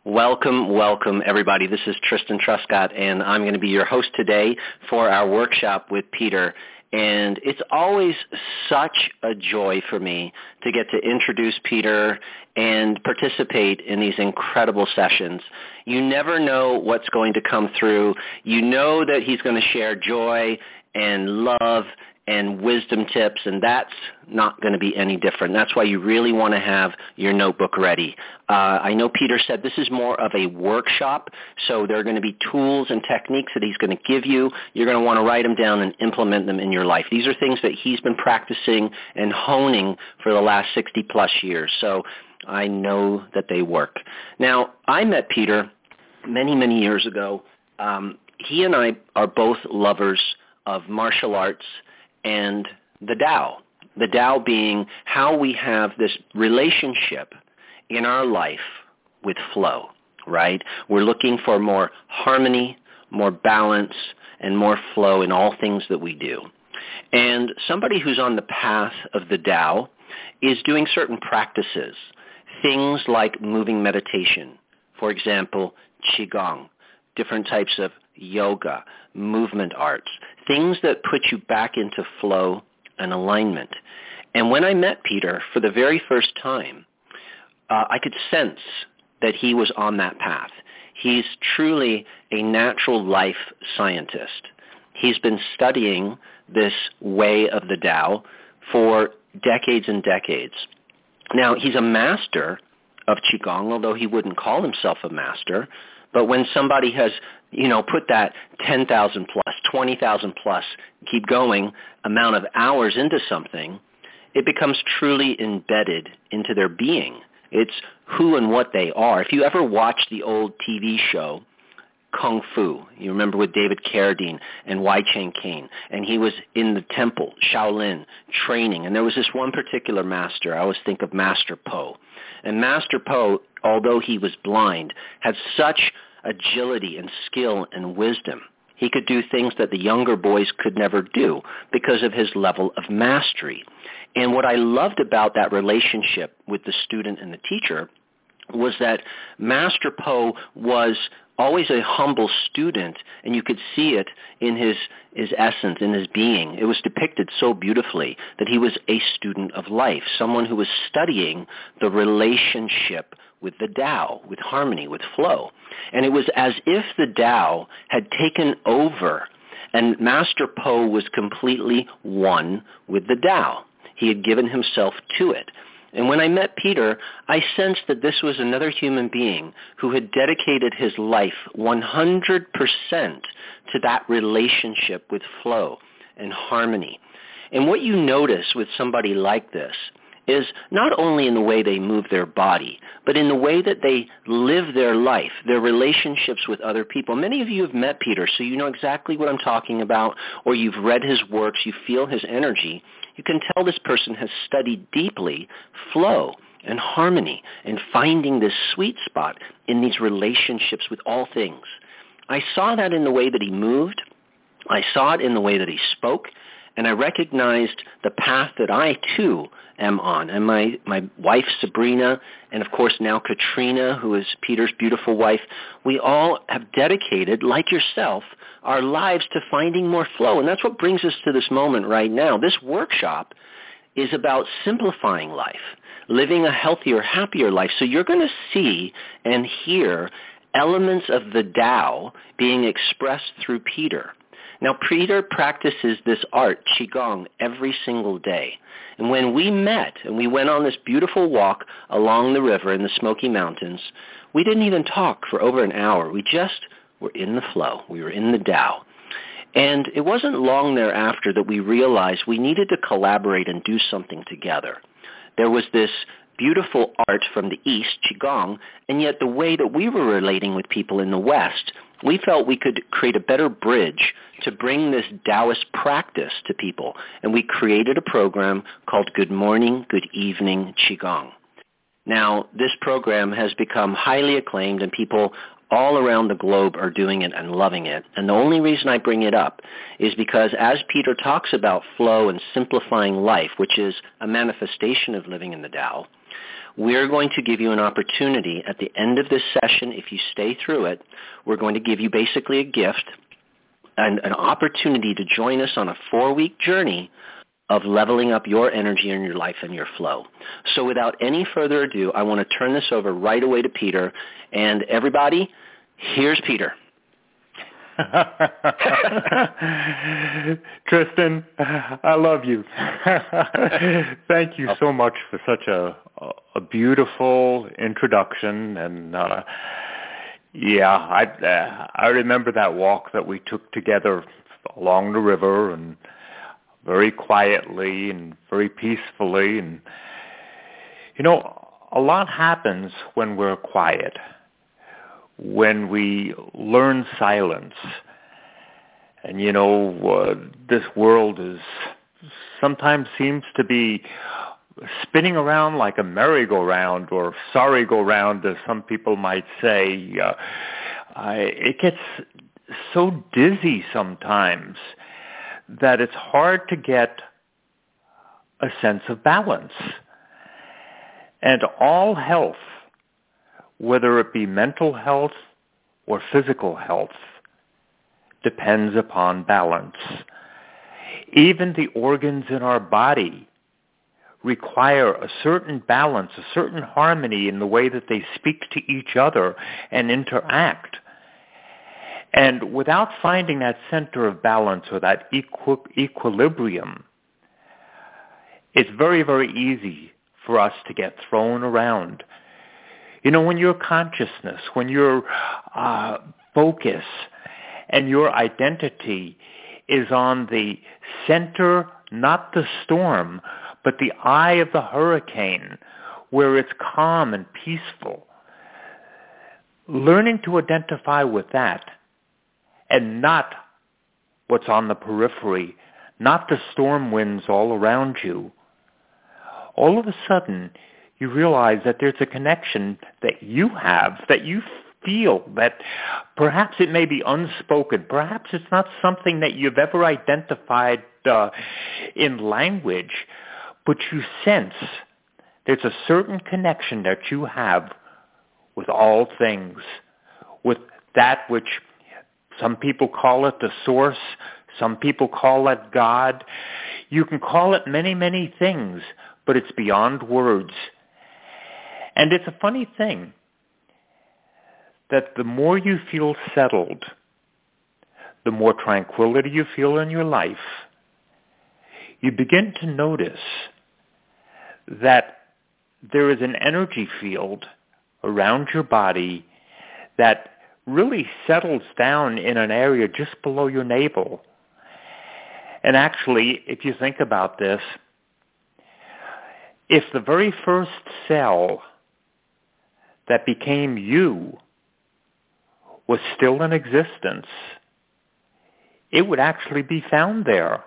Welcome, welcome, everybody. This is Tristan Truscott, and I'm going to be your host today for our workshop with Peter. And it's always such a joy for me to get to introduce Peter and participate in these incredible sessions. You never know what's going to come through. You know that he's going to share joy and love and wisdom tips, and that's not going to be any different. That's why you really want to have your notebook ready. I know Peter said this is more of a workshop, so there are going to be tools and techniques that he's going to give you. You're going to want to write them down and implement them in your life. These are things that he's been practicing and honing for the last 60-plus years, so I know that they work. Now, I met Peter many, many years ago. He and I are both lovers of martial arts and the Tao. The Tao being how we have this relationship in our life with flow, right? We're looking for more harmony, more balance, and more flow in all things that we do. And somebody who's on the path of the Tao is doing certain practices, things like moving meditation, for example, Qigong, different types of yoga, movement arts, things that put you back into flow and alignment. And when I met Peter for the very first time, I could sense that he was on that path. He's truly a natural life scientist. He's been studying this way of the Tao for decades and decades. Now, he's a master of Qigong, although he wouldn't call himself a master. But when somebody has, put that 10,000 plus, 20,000 plus, keep going amount of hours into something, it becomes truly embedded into their being. It's who and what they are. If you ever watched the old TV show, Kung Fu, you remember with David Carradine and Wai Chang Caine, and he was in the temple, Shaolin, training, and there was this one particular master. I always think of Master Po. And Master Po, although he was blind, had such agility and skill and wisdom. He could do things that the younger boys could never do because of his level of mastery. And what I loved about that relationship with the student and the teacher was that Master Po was always a humble student, and you could see it in his essence, in his being. It was depicted so beautifully that he was a student of life, someone who was studying the relationship with the Tao, with harmony, with flow. And it was as if the Tao had taken over, and Master Po was completely one with the Tao. He had given himself to it. And when I met Peter, I sensed that this was another human being who had dedicated his life 100% to that relationship with flow and harmony. And what you notice with somebody like this is not only in the way they move their body, but in the way that they live their life, their relationships with other people. Many of you have met Peter, so you know exactly what I'm talking about, or you've read his works, you feel his energy. You can tell this person has studied deeply flow and harmony and finding this sweet spot in these relationships with all things. I saw that in the way that he moved. I saw it in the way that he spoke. And I recognized the path that I, too, am on. And my wife, Sabrina, and, of course, now Katrina, who is Peter's beautiful wife, we all have dedicated, like yourself, our lives to finding more flow. And that's what brings us to this moment right now. This workshop is about simplifying life, living a healthier, happier life. So you're going to see and hear elements of the Tao being expressed through Peter. Now, Peter practices this art, Qigong, every single day. And when we met and we went on this beautiful walk along the river in the Smoky Mountains, we didn't even talk for over an hour. We just were in the flow. We were in the Tao. And it wasn't long thereafter that we realized we needed to collaborate and do something together. There was this beautiful art from the East, Qigong, and yet the way that we were relating with people in the West, we felt we could create a better bridge to bring this Taoist practice to people. And we created a program called Good Morning, Good Evening Qigong. Now, this program has become highly acclaimed, and people all around the globe are doing it and loving it. And the only reason I bring it up is because as Peter talks about flow and simplifying life, which is a manifestation of living in the Tao, We're going to give you an opportunity at the end of this session. If you stay through it, we're going to give you basically a gift and an opportunity to join us on a 4-week journey of leveling up your energy in your life and your flow. So without any further ado, I want to turn this over right away to Peter. And everybody, here's Peter. Tristan, I love you. Thank you so much for such a beautiful introduction. And I remember that walk that we took together along the river, and very quietly and very peacefully. And a lot happens when we're quiet, when we learn silence. And this world sometimes seems to be spinning around like a merry-go-round, or sorry-go-round, as some people might say. It gets so dizzy sometimes that it's hard to get a sense of balance. And all health, whether it be mental health or physical health, depends upon balance. Even the organs in our body require a certain balance, a certain harmony in the way that they speak to each other and interact. And without finding that center of balance, or that equilibrium, it's very, very easy for us to get thrown around. When your consciousness, when your focus and your identity is on the center, not the storm, but the eye of the hurricane, where it's calm and peaceful, learning to identify with that, and not what's on the periphery, not the storm winds all around you, all of a sudden you realize that there's a connection that you have, that you feel, that perhaps it may be unspoken, perhaps it's not something that you've ever identified in language, but you sense there's a certain connection that you have with all things, with that which some people call it the source, some people call it God. You can call it many, many things, but it's beyond words. And it's a funny thing that the more you feel settled, the more tranquility you feel in your life, you begin to notice that there is an energy field around your body that really settles down in an area just below your navel. And actually, if you think about this, if the very first cell that became you was still in existence, it would actually be found there.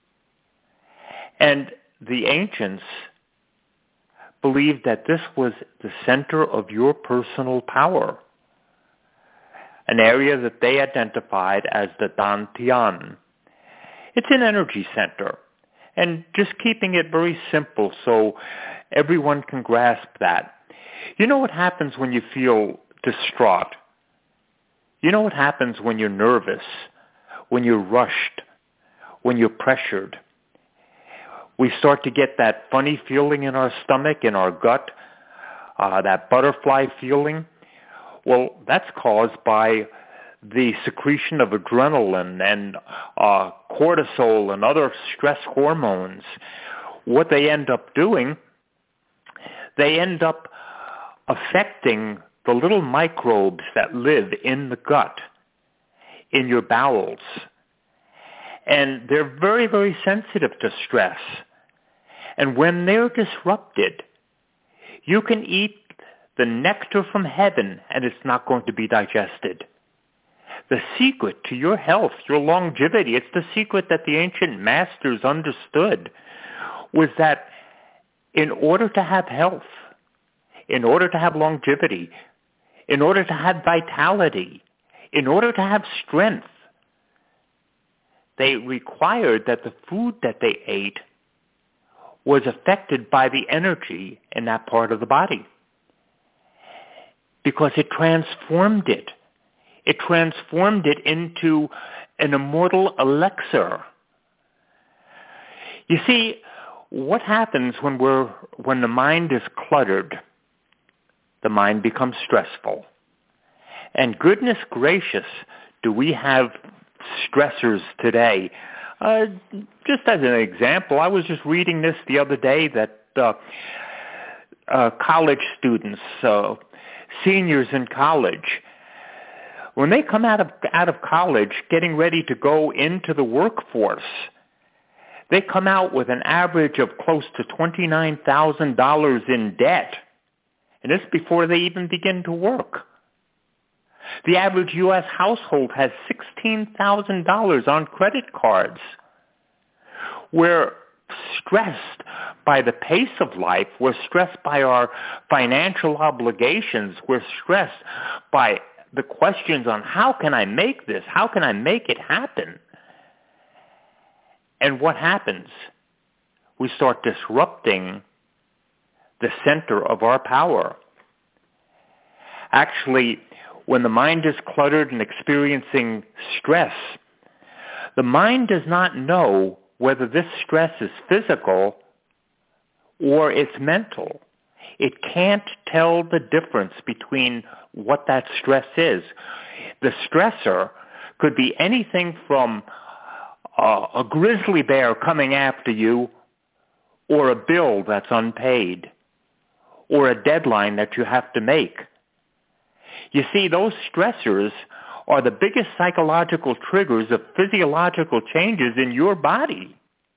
And the ancients believed that this was the center of your personal power, an area that they identified as the Dantian. It's an energy center. And just keeping it very simple so everyone can grasp that. You know what happens when you feel distraught? You know what happens when you're nervous, when you're rushed, when you're pressured? We start to get that funny feeling in our stomach, in our gut, that butterfly feeling. Well, that's caused by the secretion of adrenaline and cortisol and other stress hormones. What they end up doing, they end up affecting the little microbes that live in the gut, in your bowels. And they're very, very sensitive to stress. And when they're disrupted, you can eat the nectar from heaven and it's not going to be digested. The secret to your health, your longevity, it's the secret that the ancient masters understood, was that in order to have health, in order to have longevity, in order to have vitality, in order to have strength, they required that the food that they ate was affected by the energy in that part of the body because it transformed it. It transformed it into an immortal elixir. You see, what happens when the mind is cluttered? The mind becomes stressful. And goodness gracious, do we have stressors today. Just as an example, I was just reading this the other day that college students, seniors in college, when they come out of college getting ready to go into the workforce, they come out with an average of close to $29,000 in debt. And this before they even begin to work. The average U.S. household has $16,000 on credit cards. We're stressed by the pace of life. We're stressed by our financial obligations. We're stressed by the questions on how can I make this? How can I make it happen? And what happens? We start disrupting the center of our power. Actually, when the mind is cluttered and experiencing stress, the mind does not know whether this stress is physical or it's mental. It can't tell the difference between what that stress is. The stressor could be anything from a grizzly bear coming after you, or a bill that's unpaid, or a deadline that you have to make. You see, those stressors are the biggest psychological triggers of physiological changes in your body.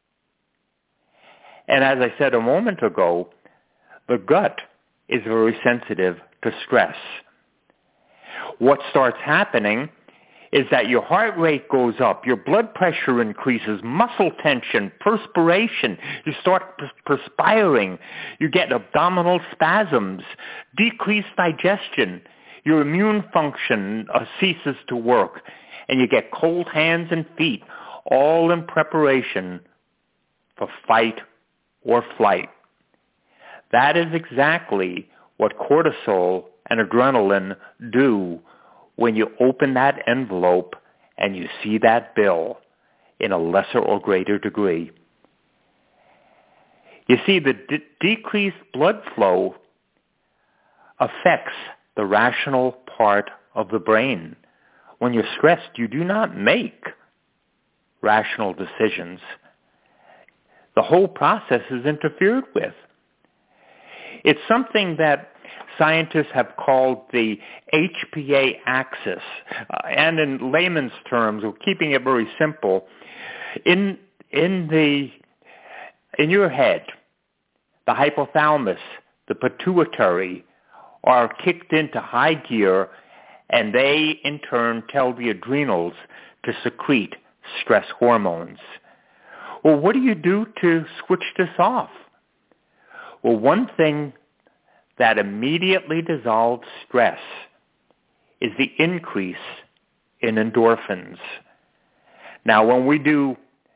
And as I said a moment ago, the gut is very sensitive to stress. What starts happening is that your heart rate goes up, your blood pressure increases, muscle tension, perspiration, you start perspiring, you get abdominal spasms, decreased digestion, your immune function ceases to work, and you get cold hands and feet, all in preparation for fight or flight. That is exactly what cortisol and adrenaline do when you open that envelope and you see that bill in a lesser or greater degree. You see, the decreased blood flow affects the rational part of the brain. When you're stressed, you do not make rational decisions. The whole process is interfered with. It's something that scientists have called the HPA axis. And in layman's terms, we're keeping it very simple. In your head, the hypothalamus, the pituitary, are kicked into high gear, and they in turn tell the adrenals to secrete stress hormones. Well, what do you do to switch this off? Well, one thing that immediately dissolves stress is the increase in endorphins. Now, when we do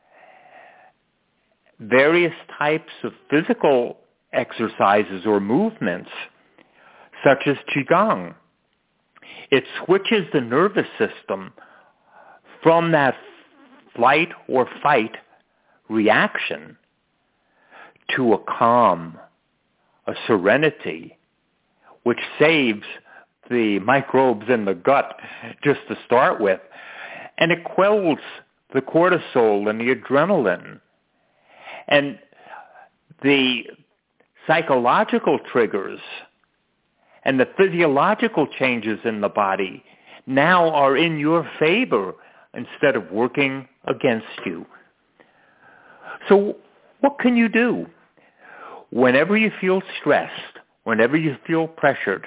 various types of physical exercises or movements, such as Qigong, it switches the nervous system from that flight or fight reaction to a calm, a serenity, which saves the microbes in the gut just to start with. And it quells the cortisol and the adrenaline. And the psychological triggers and the physiological changes in the body now are in your favor instead of working against you. So what can you do? Whenever you feel stressed, whenever you feel pressured,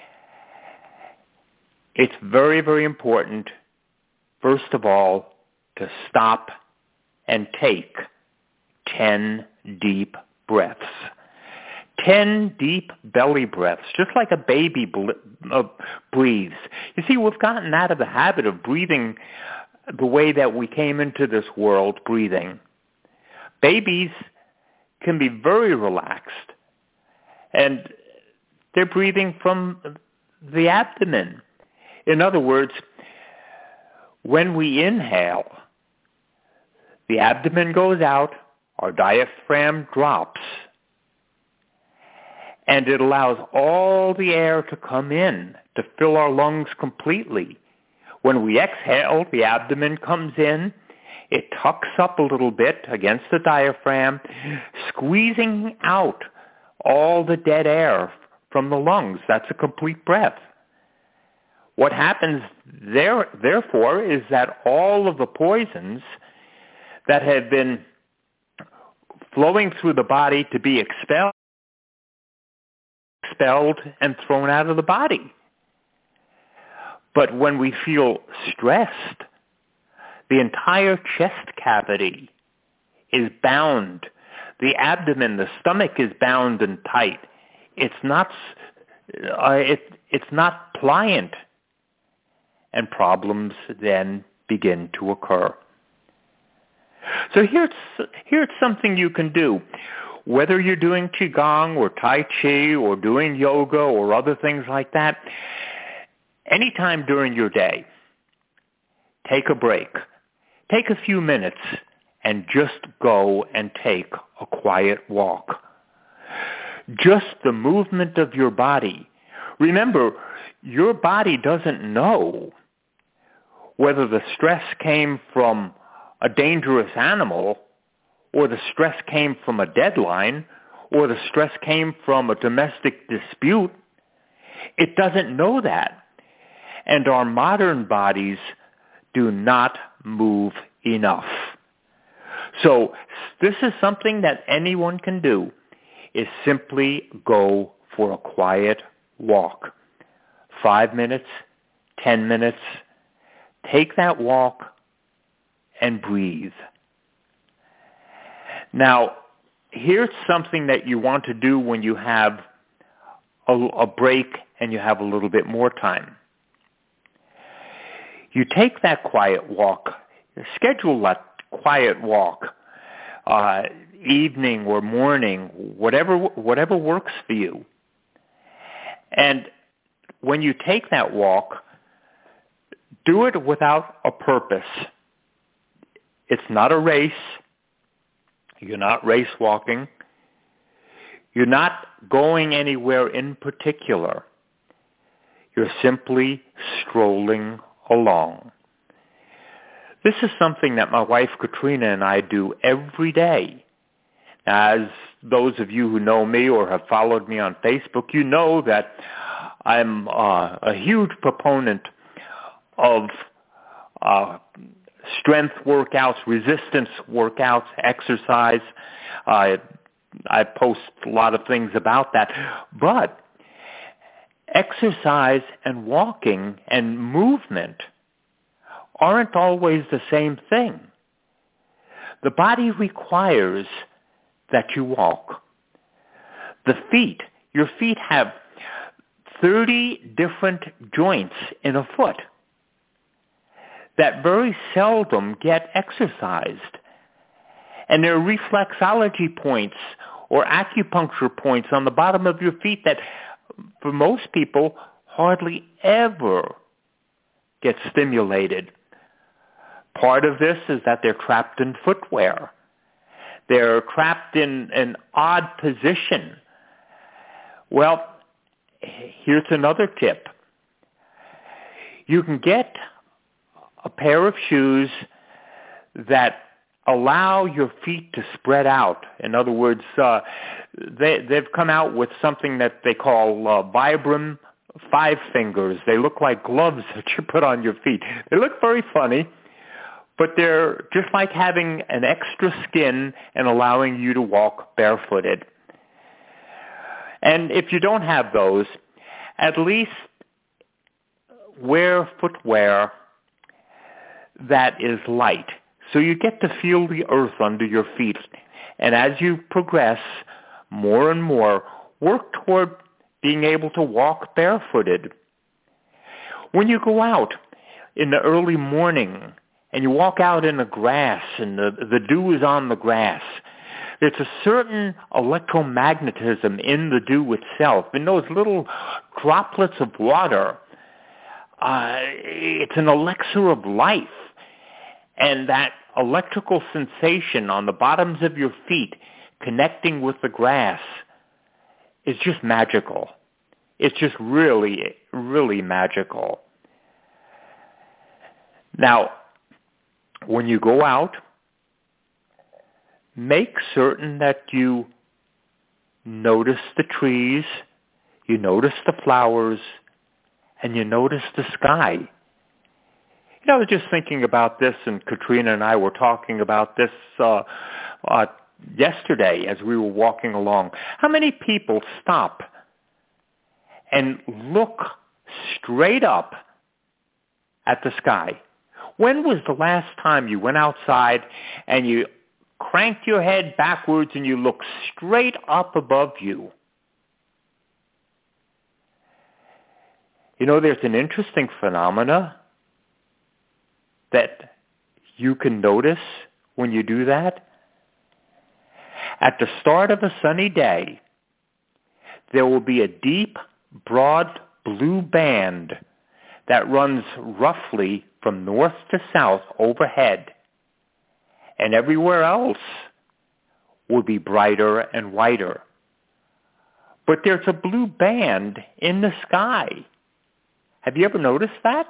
it's very, very important, first of all, to stop and take 10 deep breaths. 10 deep belly breaths, just like a baby breathes. You see, we've gotten out of the habit of breathing the way that we came into this world breathing. Babies can be very relaxed, and they're breathing from the abdomen. In other words, when we inhale, the abdomen goes out, our diaphragm drops, and it allows all the air to come in to fill our lungs completely. When we exhale, the abdomen comes in, it tucks up a little bit against the diaphragm, squeezing out all the dead air from the lungs. That's a complete breath. What happens therefore is that all of the poisons that have been flowing through the body to be expelled and thrown out of the body. But when we feel stressed, the entire chest cavity is bound. The abdomen, the stomach is bound and tight. It's not pliant, and problems then begin to occur. So here's something you can do. Whether you're doing Qigong or Tai Chi or doing yoga or other things like that, anytime during your day, take a break. Take a few minutes and just go and take a quiet walk. Just the movement of your body. Remember, your body doesn't know whether the stress came from a dangerous animal, or the stress came from a deadline, or the stress came from a domestic dispute. It doesn't know that. And our modern bodies do not move enough. So this is something that anyone can do, is simply go for a quiet walk. 5 minutes, 10 minutes. Take that walk and breathe. Now, here's something that you want to do when you have a break and you have a little bit more time. You take that quiet walk, schedule that quiet walk, evening or morning, whatever works for you. And when you take that walk, do it without a purpose. It's not a race. You're not race walking. You're not going anywhere in particular. You're simply strolling along. This is something that my wife Katrina and I do every day. As those of you who know me or have followed me on Facebook, you know that I'm a huge proponent of strength workouts, resistance workouts, exercise. I post a lot of things about that. But exercise and walking and movement aren't always the same thing. The body requires that you walk. Your feet have 30 different joints in a foot that very seldom get exercised. And there are reflexology points or acupuncture points on the bottom of your feet that, for most people, hardly ever get stimulated. Part of this is that they're trapped in footwear. They're trapped in an odd position. Well, here's another tip. You can get a pair of shoes that allow your feet to spread out. In other words, they've come out with something that they call Vibram 5 fingers. They look like gloves that you put on your feet. They look very funny, but they're just like having an extra skin and allowing you to walk barefooted. And if you don't have those, at least wear footwear that is light, so you get to feel the earth under your feet. And as you progress more and more, work toward being able to walk barefooted. When you go out in the early morning and you walk out in the grass and the dew is on the grass, There's a certain electromagnetism in the dew itself, in those little droplets of water. It's an elixir of life. And that electrical sensation on the bottoms of your feet connecting with the grass is just magical. It's just really, really magical. Now, when you go out, make certain that you notice the trees, you notice the flowers, and you notice the sky. You know, I was just thinking about this, and Katrina and I were talking about this yesterday as we were walking along. How many people stop and look straight up at the sky? When was the last time you went outside and you cranked your head backwards and you looked straight up above you? You know, there's an interesting phenomena that you can notice when you do that. At the start of a sunny day, there will be a deep, broad blue band that runs roughly from north to south overhead, and everywhere else will be brighter and whiter. But there's a blue band in the sky. Have you ever noticed that?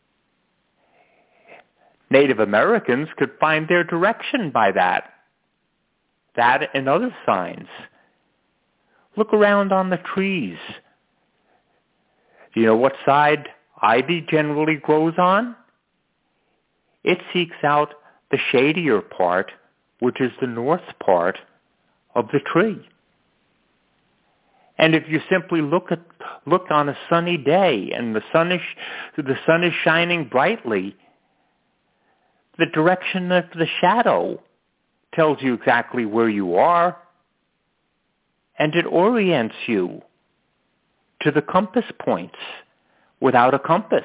Native Americans could find their direction by that. That and other signs. Look around on the trees. Do you know what side ivy generally grows on? It seeks out the shadier part, which is the north part of the tree. And if you simply look on a sunny day and the sun is shining brightly, the direction of the shadow tells you exactly where you are, and it orients you to the compass points without a compass.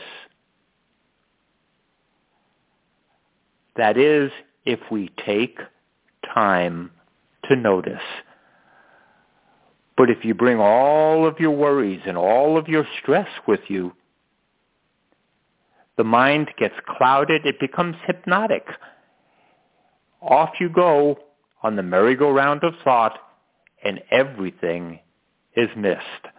That is, if we take time to notice. But if you bring all of your worries and all of your stress with you, the mind gets clouded, it becomes hypnotic. Off you go on the merry-go-round of thought, and everything is missed.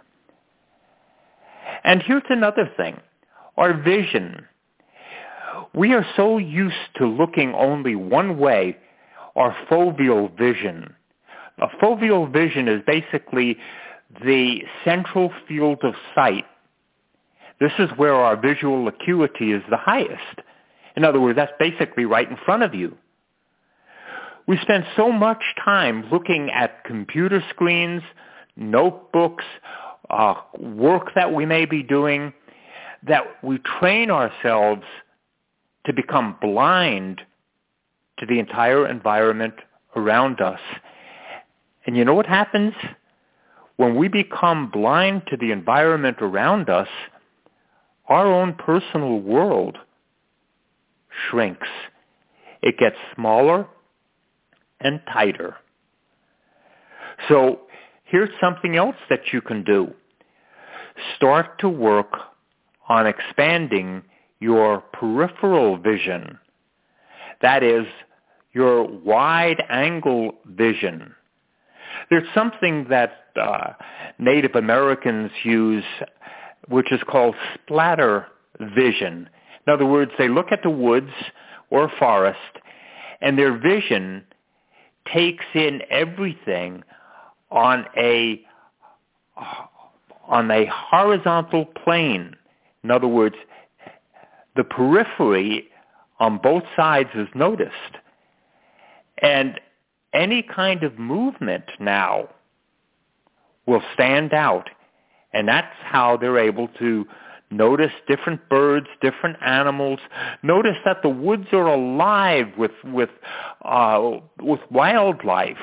And here's another thing, our vision. We are so used to looking only one way, our foveal vision. A foveal vision is basically the central field of sight. This is where our visual acuity is the highest. In other words, that's basically right in front of you. We spend so much time looking at computer screens, notebooks, work that we may be doing, that we train ourselves to become blind to the entire environment around us. And you know what happens? When we become blind to the environment around us, our own personal world shrinks. It gets smaller and tighter. So here's something else that you can do. Start to work on expanding your peripheral vision. That is, your wide-angle vision. There's something that Native Americans use which is called splatter vision. In other words, they look at the woods or forest, and their vision takes in everything on a horizontal plane. In other words, the periphery on both sides is noticed. And any kind of movement now will stand out. And that's how they're able to notice different birds, different animals. Notice that the woods are alive with wildlife.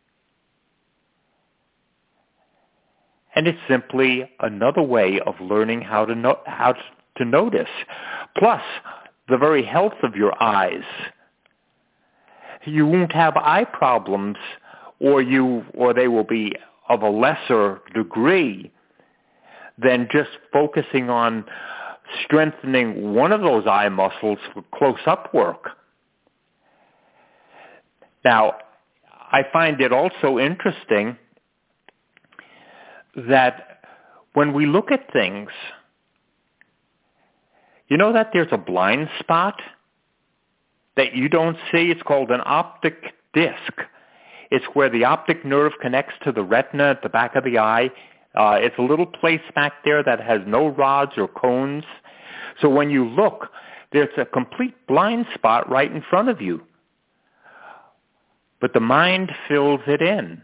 And it's simply another way of learning how to notice. Plus, the very health of your eyes. You won't have eye problems or they will be of a lesser degree than just focusing on strengthening one of those eye muscles for close-up work. Now, I find it also interesting that when we look at things, you know that there's a blind spot that you don't see? It's called an optic disc. It's where the optic nerve connects to the retina at the back of the eye. It's a little place back there that has no rods or cones. So when you look, there's a complete blind spot right in front of you. But the mind fills it in.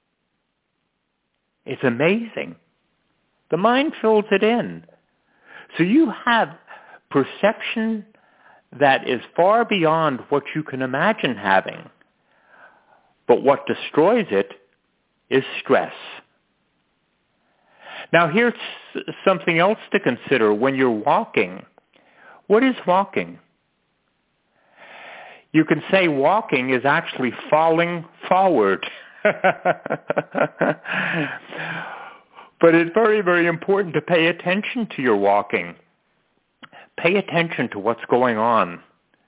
It's amazing. The mind fills it in. So you have perception that is far beyond what you can imagine having. But what destroys it is stress. Now here's something else to consider when you're walking. What is walking? You can say walking is actually falling forward. But it's very, very important to pay attention to your walking. Pay attention to what's going on.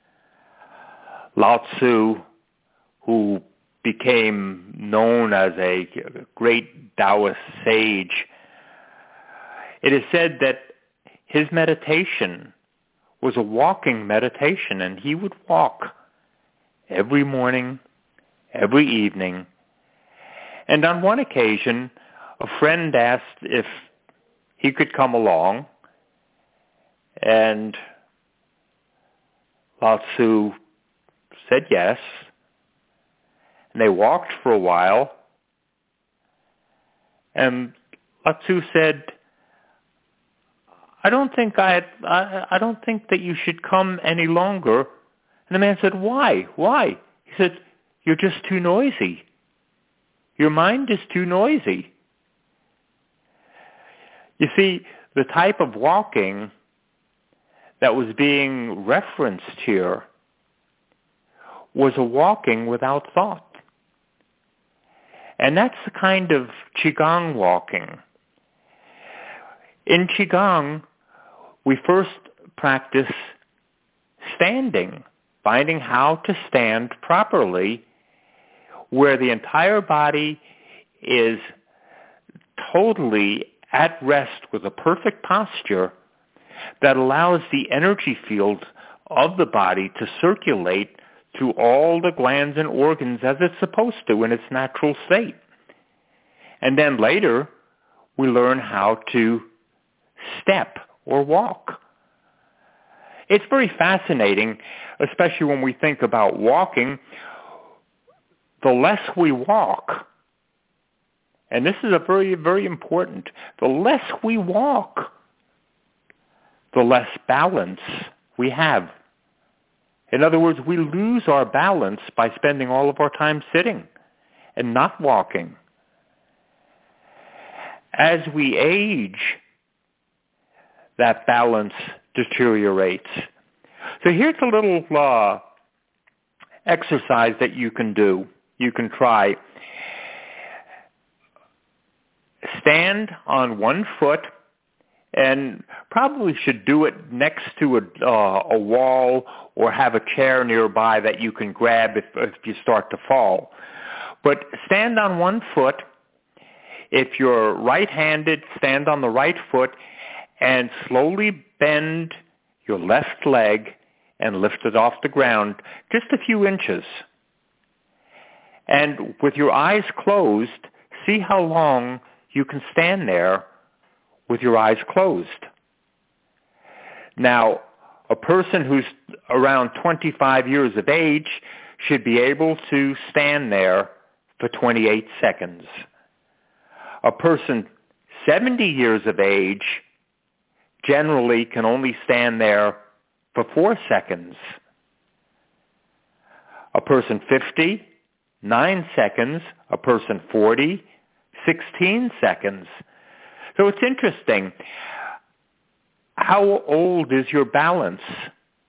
Lao Tzu, who became known as a great Taoist sage, it is said that his meditation was a walking meditation, and he would walk every morning, every evening. And on one occasion, a friend asked if he could come along, and Lao Tzu said yes. And they walked for a while, and Lao Tzu said, I don't think that you should come any longer. And the man said, why? Why? He said, you're just too noisy. Your mind is too noisy. You see, the type of walking that was being referenced here was a walking without thought. And that's the kind of Qigong walking. In Qigong, we first practice standing, finding how to stand properly, where the entire body is totally at rest with a perfect posture that allows the energy field of the body to circulate through all the glands and organs as it's supposed to in its natural state. And then later, we learn how to step or walk. It's very fascinating, especially when we think about walking. The less we walk, and this is a very, very important, the less we walk, the less balance we have. In other words, we lose our balance by spending all of our time sitting and not walking. As we age, that balance deteriorates. So here's a little exercise that you can do. You can try. Stand on one foot, and probably should do it next to a wall or have a chair nearby that you can grab if you start to fall. But stand on one foot. If you're right-handed, stand on the right foot and slowly bend your left leg and lift it off the ground just a few inches. And with your eyes closed, see how long you can stand there with your eyes closed. Now, a person who's around 25 years of age should be able to stand there for 28 seconds. A person 70 years of age generally can only stand there for 4 seconds. A person 50, 9 seconds. A person 40, 16 seconds. So it's interesting. How old is your balance?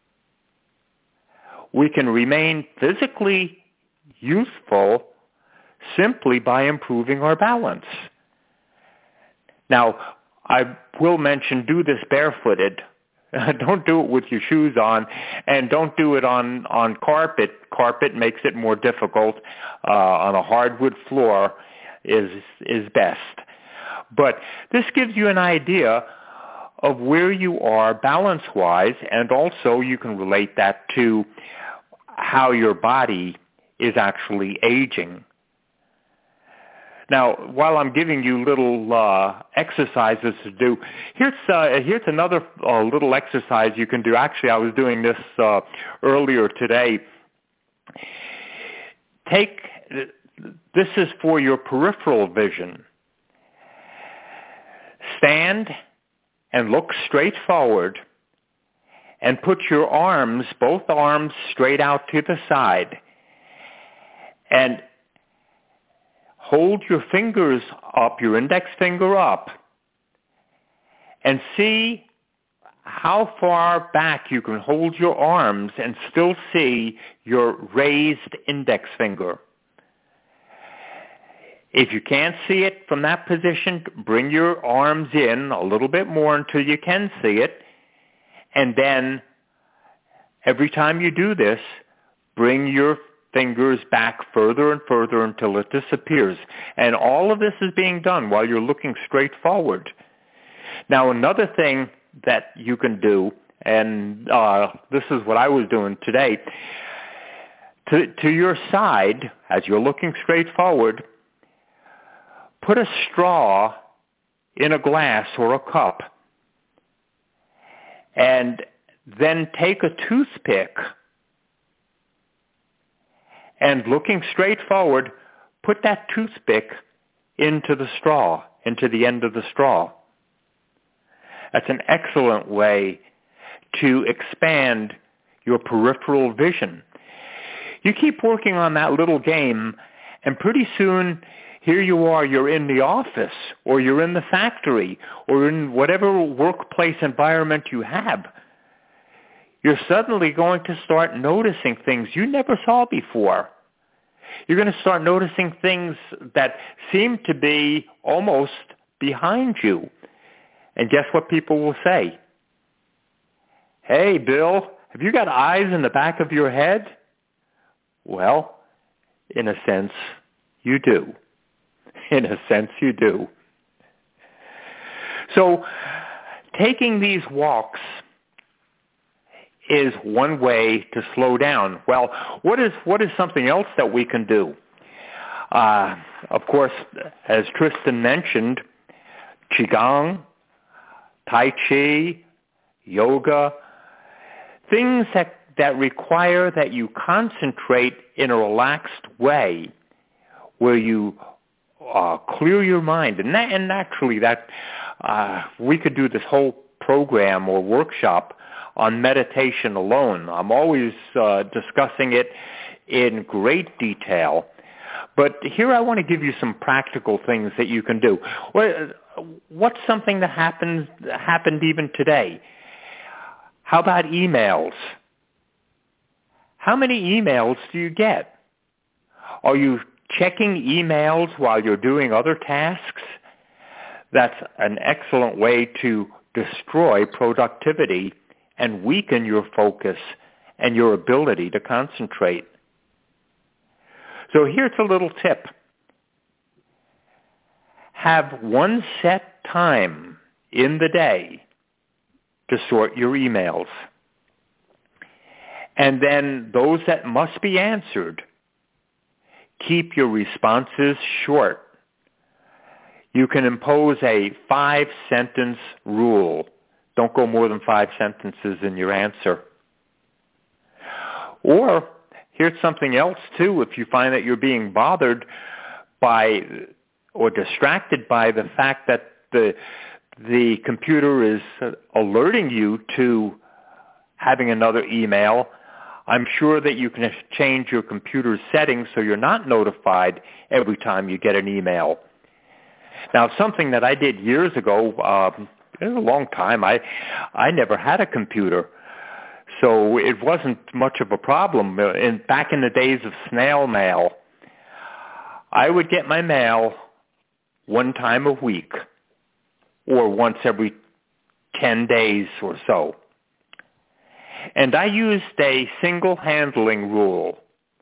We can remain physically useful simply by improving our balance. Now, I will mention, do this barefooted. Don't do it with your shoes on, and don't do it on carpet. Carpet makes it more difficult. On a hardwood floor is best. But this gives you an idea of where you are balance-wise, and also you can relate that to how your body is actually aging. Now, while I'm giving you little exercises to do, here's another little exercise you can do. Actually, I was doing this earlier today. This is for your peripheral vision. Stand and look straight forward and put your arms, both arms, straight out to the side. And hold your fingers up, your index finger up, and see how far back you can hold your arms and still see your raised index finger. If you can't see it from that position, bring your arms in a little bit more until you can see it. And then every time you do this, bring your fingers back further and further until it disappears. And all of this is being done while you're looking straight forward. Now, another thing that you can do, and this is what I was doing today, to your side, as you're looking straight forward, put a straw in a glass or a cup, and then take a toothpick and, looking straight forward, put that toothpick into the straw, into the end of the straw. That's an excellent way to expand your peripheral vision. You keep working on that little game, and pretty soon, here you are, you're in the office, or you're in the factory, or in whatever workplace environment you have. You're suddenly going to start noticing things you never saw before. You're going to start noticing things that seem to be almost behind you. And guess what people will say? Hey, Bill, have you got eyes in the back of your head? Well, in a sense, you do. In a sense, you do. So taking these walks is one way to slow down. Well, what is something else that we can do? Of course, as Tristan mentioned, Qigong, Tai Chi, yoga, things that require that you concentrate in a relaxed way, where you clear your mind. And naturally, we could do this whole program or workshop on meditation alone. I'm always discussing it in great detail. But here I want to give you some practical things that you can do. What's something that happened even today? How about emails? How many emails do you get? Are you checking emails while you're doing other tasks? That's an excellent way to destroy productivity and weaken your focus and your ability to concentrate. So here's a little tip. Have one set time in the day to sort your emails. And then those that must be answered, keep your responses short. You can impose a 5-sentence rule. Don't go more than 5 sentences in your answer. Or here's something else too. If you find that you're being bothered by or distracted by the fact that the computer is alerting you to having another email, I'm sure that you can change your computer settings so you're not notified every time you get an email. Now, something that I did years ago, it was a long time. I never had a computer, so it wasn't much of a problem. Back in the days of snail mail, I would get my mail one time a week or once every 10 days or so. And I used a single handling rule.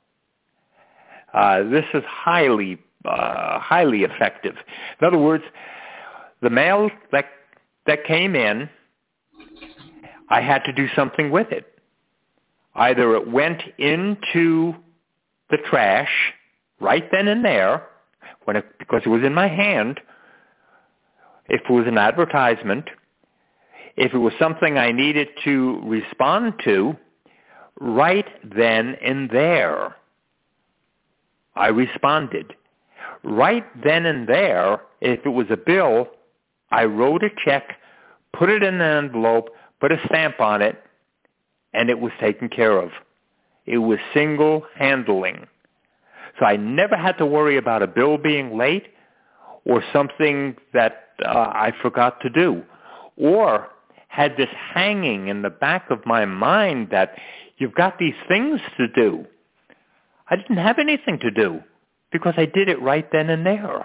This is highly effective. In other words, the mail that came in, I had to do something with it. Either it went into the trash right then and there, because it was in my hand, if it was an advertisement, if it was something I needed to respond to, right then and there, I responded. Right then and there, if it was a bill, I wrote a check, put it in an envelope, put a stamp on it, and it was taken care of. It was single handling. So I never had to worry about a bill being late or something that I forgot to do, or had this hanging in the back of my mind that you've got these things to do. I didn't have anything to do because I did it right then and there.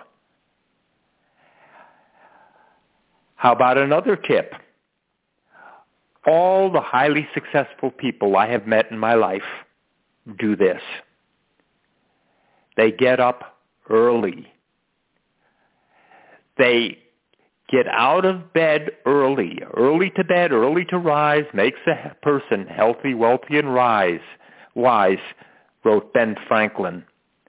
How about another tip? All the highly successful people I have met in my life do this. They get up early. They get out of bed early. Early to bed, early to rise makes a person healthy, wealthy, and wise, wrote Ben Franklin.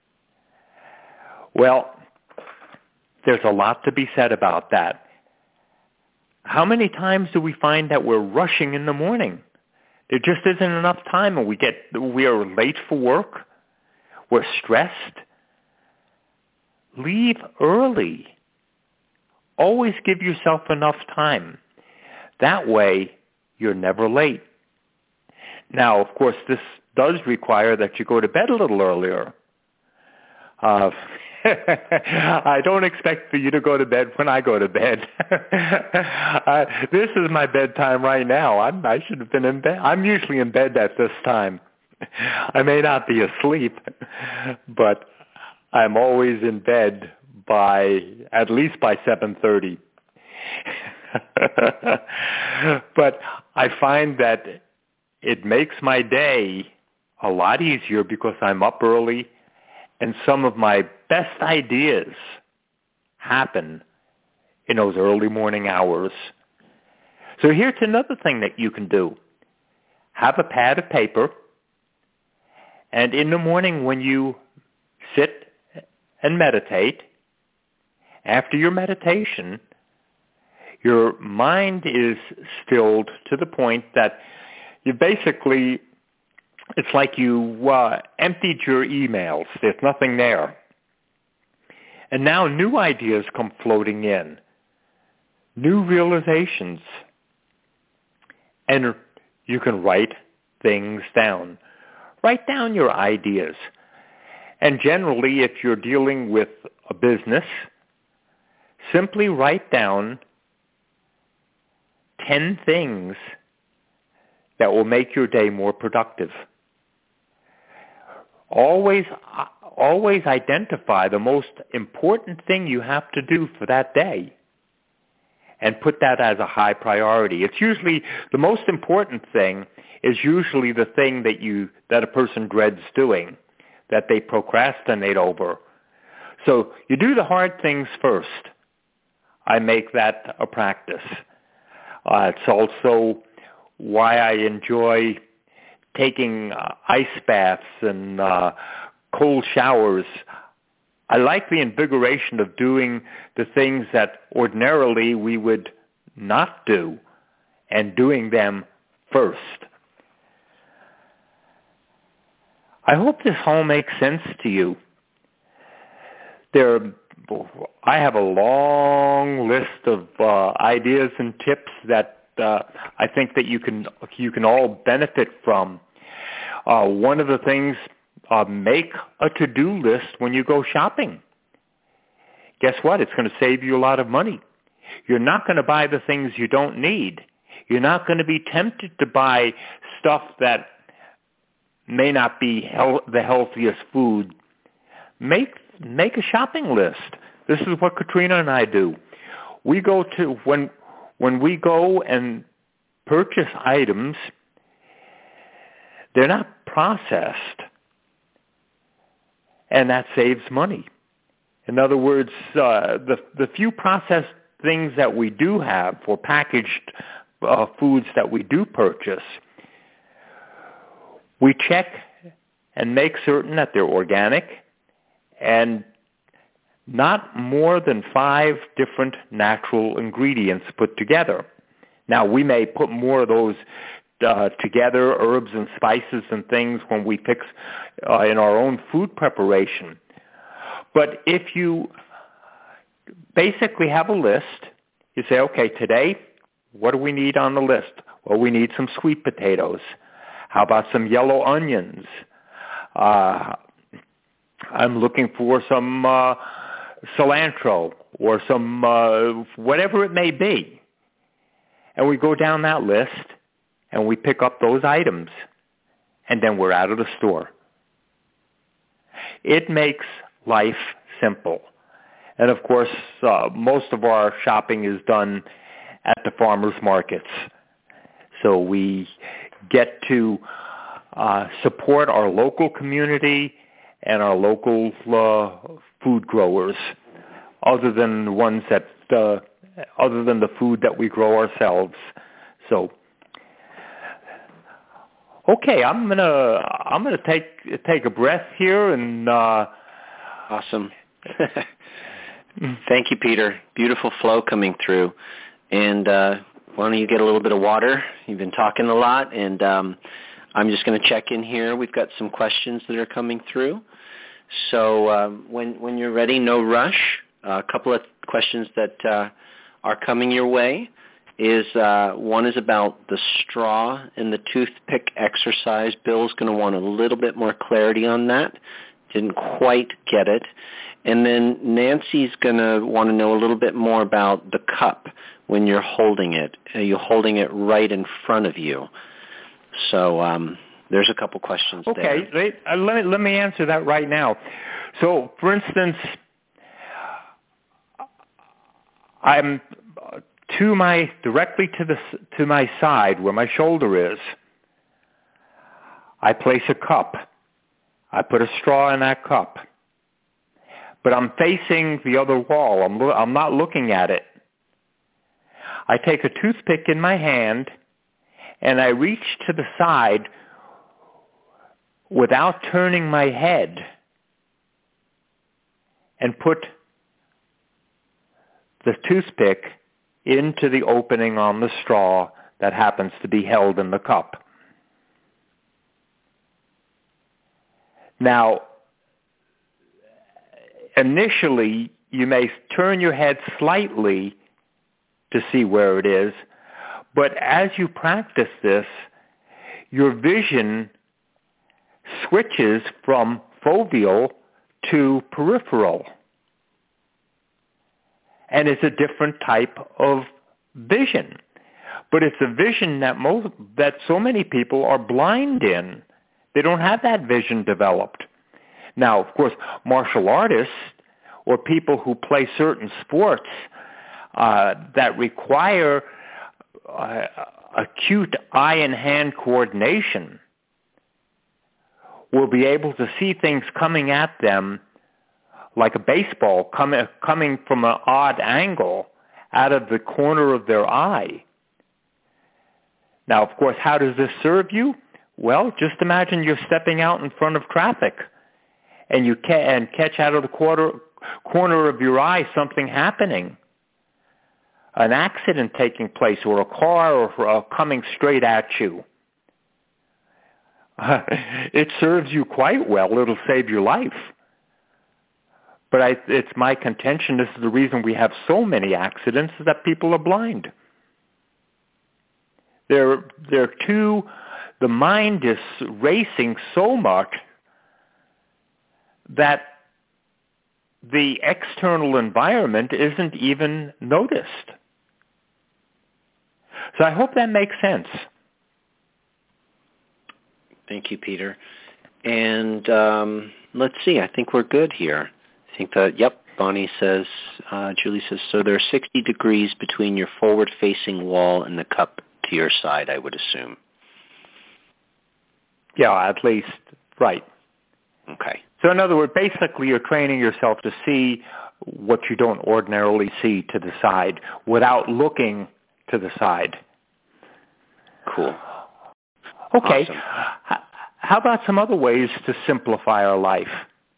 Well, there's a lot to be said about that. How many times do we find that we're rushing in the morning? There just isn't enough time, and we are late for work. We're stressed. Leave early. Always give yourself enough time. That way, you're never late. Now, of course, this does require that you go to bed a little earlier. I don't expect for you to go to bed when I go to bed. This is my bedtime right now. I should have been in bed. I'm usually in bed at this time. I may not be asleep, but I'm always in bed at least by 7:30. But I find that it makes my day a lot easier because I'm up early, and some of my best ideas happen in those early morning hours. So here's another thing that you can do. Have a pad of paper, and in the morning when you sit and meditate, after your meditation, your mind is stilled to the point that you basically, it's like you emptied your emails. There's nothing there. And now new ideas come floating in, new realizations. And you can write things down. Write down your ideas. And generally, if you're dealing with a business, simply write down 10 things that will make your day more productive. Always identify the most important thing you have to do for that day and put that as a high priority. It's usually the most important thing is usually the thing that a person dreads doing, that they procrastinate over. So you do the hard things first. I make that a practice. It's also why I enjoy taking ice baths and cold showers. I like the invigoration of doing the things that ordinarily we would not do and doing them first. I hope this all makes sense to you. I have a long list of ideas and tips that I think that you can all benefit from. One of the things, make a to-do list when you go shopping. Guess what? It's going to save you a lot of money. You're not going to buy the things you don't need. You're not going to be tempted to buy stuff that may not be the healthiest food. Make make a shopping list. This is what Katrina and I do. We go to, when we go and purchase items, they're not processed, and that saves money. In other words, the few processed things that we do have for packaged foods that we do purchase, we check and make certain that they're organic and not more than 5 different natural ingredients put together. Now, we may put more of those together, herbs and spices and things, when we fix in our own food preparation. But if you basically have a list, you say, okay, today, what do we need on the list? Well, we need some sweet potatoes. How about some yellow onions? I'm looking for some cilantro or some whatever it may be. And we go down that list and we pick up those items, and then we're out of the store. It makes life simple. And of course, most of our shopping is done at the farmers markets. So we get to support our local community and our local food growers, other than the ones that, other than the food that we grow ourselves. So, okay, I'm gonna take a breath here and. Awesome. Thank you, Peter. Beautiful flow coming through. And why don't you get a little bit of water? You've been talking a lot, and I'm just going to check in here. We've got some questions that are coming through. So when you're ready, no rush. A couple of questions that are coming your way is one is about the straw and the toothpick exercise. Bill's going to want a little bit more clarity on that. Didn't quite get it. And then Nancy's going to want to know a little bit more about the cup when you're holding it. Are you holding it right in front of you? So there's a couple questions there. Okay, let me answer that right now. So, for instance, I'm directly to my side where my shoulder is. I place a cup. I put a straw in that cup. But I'm facing the other wall. I'm not looking at it. I take a toothpick in my hand, and I reach to the side without turning my head and put the toothpick into the opening on the straw that happens to be held in the cup. Now, initially, you may turn your head slightly to see where it is, but as you practice this, your vision switches from foveal to peripheral. And it's a different type of vision. But it's a vision that so many people are blind in. They don't have that vision developed. Now, of course, martial artists or people who play certain sports that require acute eye and hand coordination will be able to see things coming at them like a baseball coming from an odd angle out of the corner of their eye. Now, of course, how does this serve you? Well, just imagine you're stepping out in front of traffic and you catch out of the corner of your eye something happening, an accident taking place, or a car coming straight at you. It serves you quite well. It'll save your life. But it's my contention, this is the reason we have so many accidents, is that people are blind. The mind is racing so much that the external environment isn't even noticed. So I hope that makes sense. Thank you, Peter. And let's see, I think we're good here. think that, yep, Bonnie says, Julie says, so there are 60 degrees between your forward-facing wall and the cup to your side, I would assume. Yeah, at least, right. Okay. So in other words, basically you're training yourself to see what you don't ordinarily see to the side without looking to the side. Cool. Okay. Awesome. How about some other ways to simplify our life?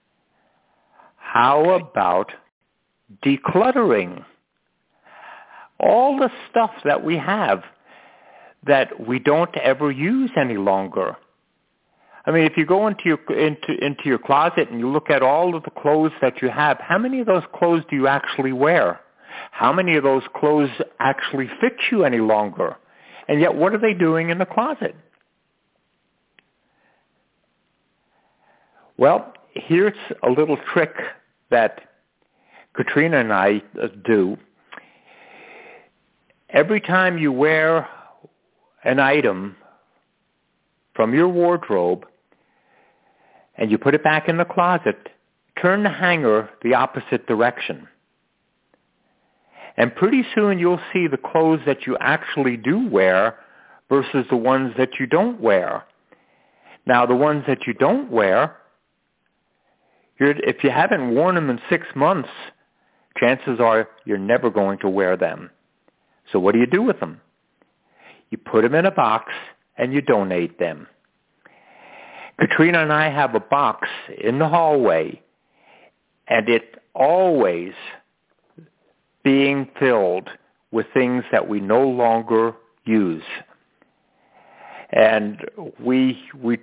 How about decluttering? All the stuff that we have that we don't ever use any longer. I mean, if you go into your closet and you look at all of the clothes that you have, how many of those clothes do you actually wear? How many of those clothes actually fit you any longer? And yet, what are they doing in the closet? Well, here's a little trick that Katrina and I do. Every time you wear an item from your wardrobe and you put it back in the closet, turn the hanger the opposite direction. And pretty soon you'll see the clothes that you actually do wear versus the ones that you don't wear. Now, the ones that you don't wear, if you haven't worn them in 6 months, chances are you're never going to wear them. So what do you do with them? You put them in a box and you donate them. Katrina and I have a box in the hallway, and it always being filled with things that we no longer use. And we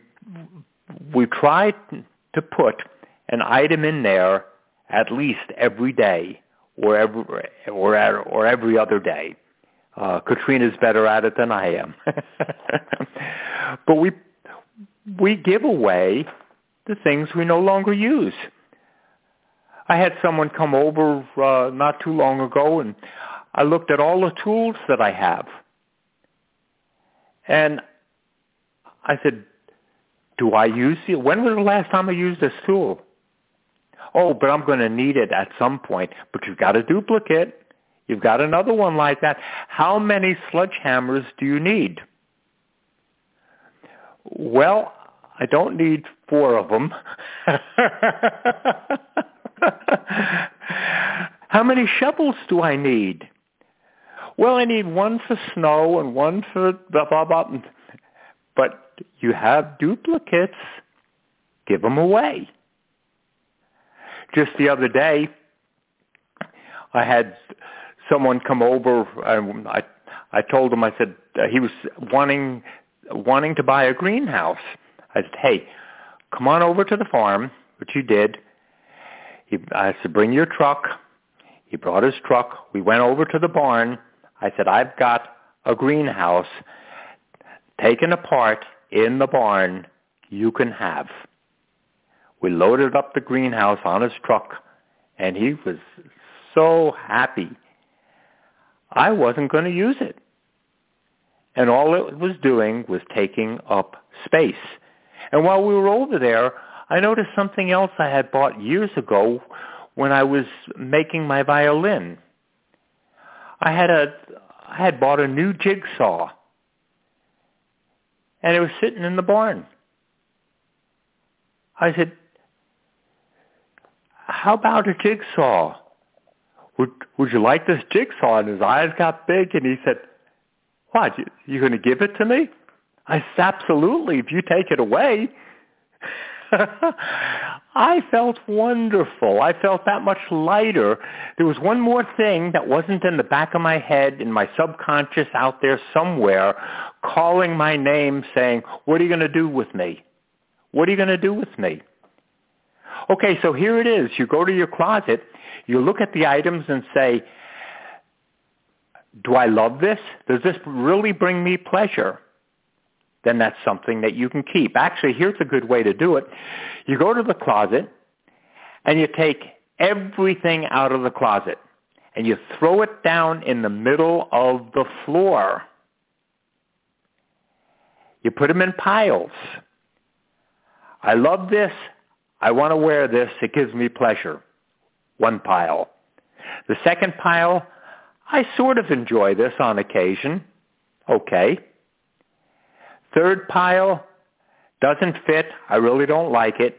try to put an item in there at least every day or every other day. Katrina's better at it than I am. But we give away the things we no longer use. I had someone come over not too long ago, and I looked at all the tools that I have. And I said, do I use it? When was the last time I used this tool? Oh, but I'm going to need it at some point. But you've got a duplicate. You've got another one like that. How many sledgehammers do you need? Well, I don't need 4 of them. How many shovels do I need? Well, I need one for snow and one for blah, blah, blah. But you have duplicates. Give them away. Just the other day, I had someone come over, and I told him, I said, he was wanting to buy a greenhouse. I said, hey, come on over to the farm, which he did. I said, bring your truck. He brought his truck. We went over to the barn. I said, I've got a greenhouse taken apart in the barn you can have. We loaded up the greenhouse on his truck, and he was so happy. I wasn't going to use it. And all it was doing was taking up space. And while we were over there, I noticed something else I had bought years ago when I was making my violin. I had bought a new jigsaw, and it was sitting in the barn. I said, how about a jigsaw? Would you like this jigsaw? And his eyes got big, and he said, what, you going to give it to me? I said, absolutely, if you take it away. I felt wonderful. I felt that much lighter. There was one more thing that wasn't in the back of my head, in my subconscious out there somewhere, calling my name saying, what are you going to do with me? What are you going to do with me? Okay, so here it is. You go to your closet, you look at the items and say, do I love this? Does this really bring me pleasure? Then that's something that you can keep. Actually, here's a good way to do it. You go to the closet and you take everything out of the closet and you throw it down in the middle of the floor. You put them in piles. I love this. I want to wear this. It gives me pleasure. one pile. The second pile, I sort of enjoy this on occasion. Okay. Third pile, doesn't fit. I really don't like it.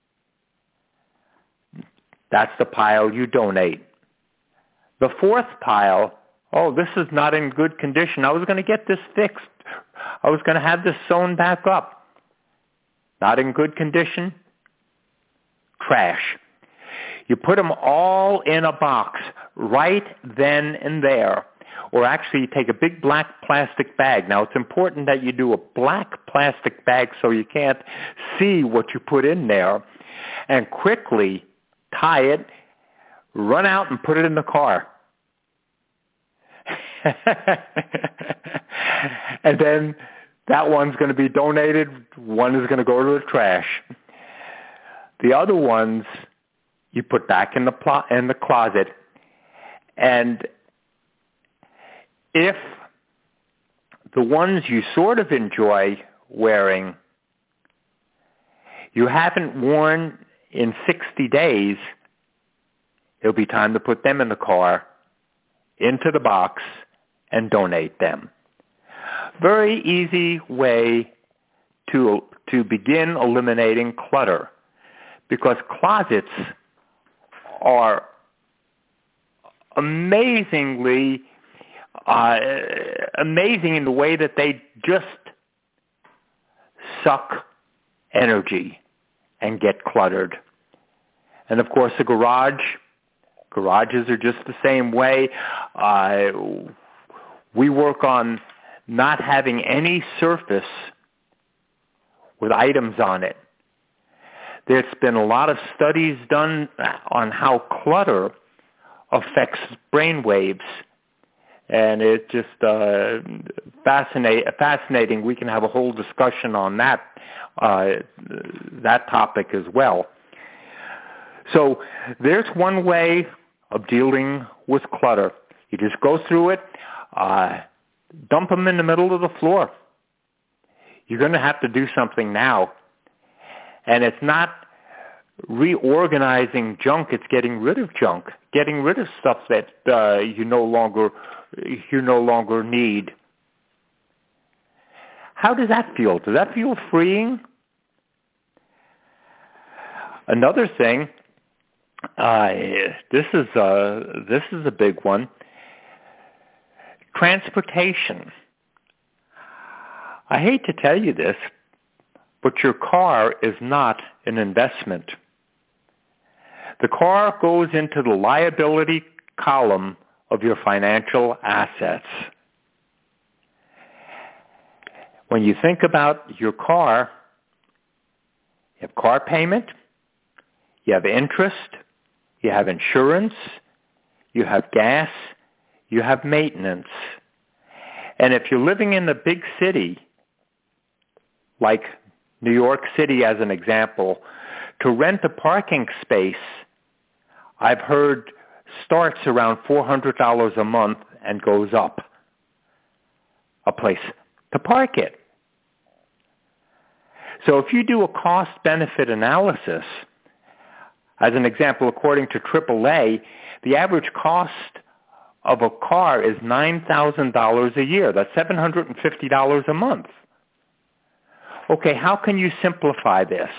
That's the pile you donate. The fourth pile, oh, this is not in good condition. I was going to get this fixed. I was going to have this sewn back up. Not in good condition. Trash. You put them all in a box right then and there. Or actually, you take a big black plastic bag. Now, it's important that you do a black plastic bag so you can't see what you put in there. And quickly tie it, run out and put it in the car. And then that one's going to be donated. One is going to go to the trash. The other ones you put back in the closet. And if the ones you sort of enjoy wearing you haven't worn in 60 days, it'll be time to put them in the car, into the box, and donate them. Very easy way to begin eliminating clutter, because closets are amazing in the way that they just suck energy and get cluttered. And of course, the garages are just the same way. We work on not having any surface with items on it. There's been a lot of studies done on how clutter affects brain waves. And it's just fascinating. We can have a whole discussion on that topic as well. So there's one way of dealing with clutter. You just go through it, dump them in the middle of the floor. You're going to have to do something now. And it's not reorganizing junk, it's getting rid of junk, getting rid of stuff that you no longer need. How does that feel? Does that feel freeing? Another thing, this is a big one. Transportation. I hate to tell you this, but your car is not an investment. The car goes into the liability column of your financial assets. When you think about your car, you have car payment, you have interest, you have insurance, you have gas, you have maintenance. And if you're living in a big city, like New York City as an example, to rent a parking space, I've heard starts around $400 a month and goes up. A place to park it. So if you do a cost-benefit analysis, as an example, according to AAA, the average cost of a car is $9,000 a year. That's $750 a month. Okay, how can you simplify this?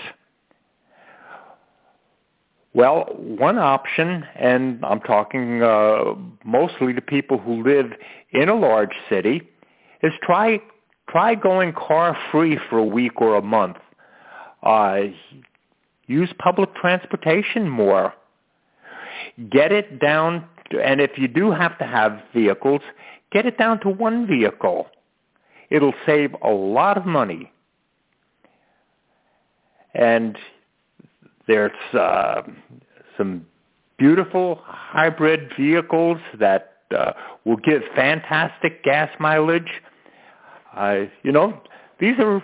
Well, one option, and I'm talking mostly to people who live in a large city, is try going car-free for a week or a month. Use public transportation more. Get it down, and if you do have to have vehicles, get it down to one vehicle. It'll save a lot of money. And there's some beautiful hybrid vehicles that will give fantastic gas mileage. These are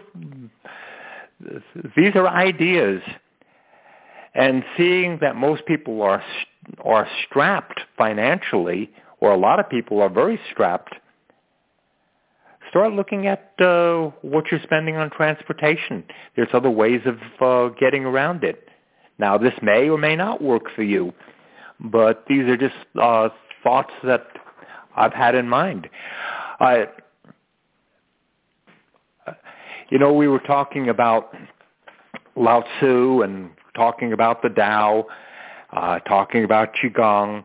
ideas. And seeing that most people are strapped financially, or a lot of people are very strapped, start looking at what you're spending on transportation. There's other ways of getting around it. Now, this may or may not work for you, but these are just thoughts that I've had in mind. We were talking about Lao Tzu and talking about the Tao, talking about Qigong.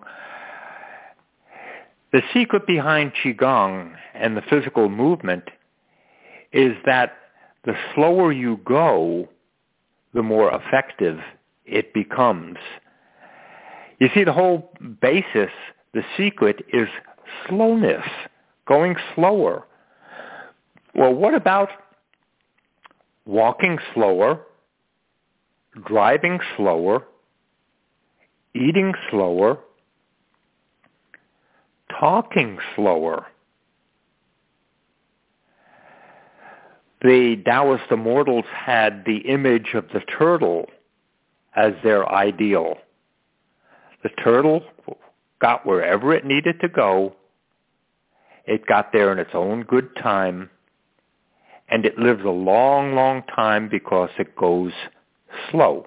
The secret behind Qigong and the physical movement is that the slower you go, the more effective it becomes. You see, the whole basis, the secret, is slowness, going slower. Well, what about walking slower, driving slower, eating slower, talking slower? The Taoist immortals had the image of the turtle as their ideal. The turtle got wherever it needed to go. It got there in its own good time. And it lives a long, long time because it goes slow.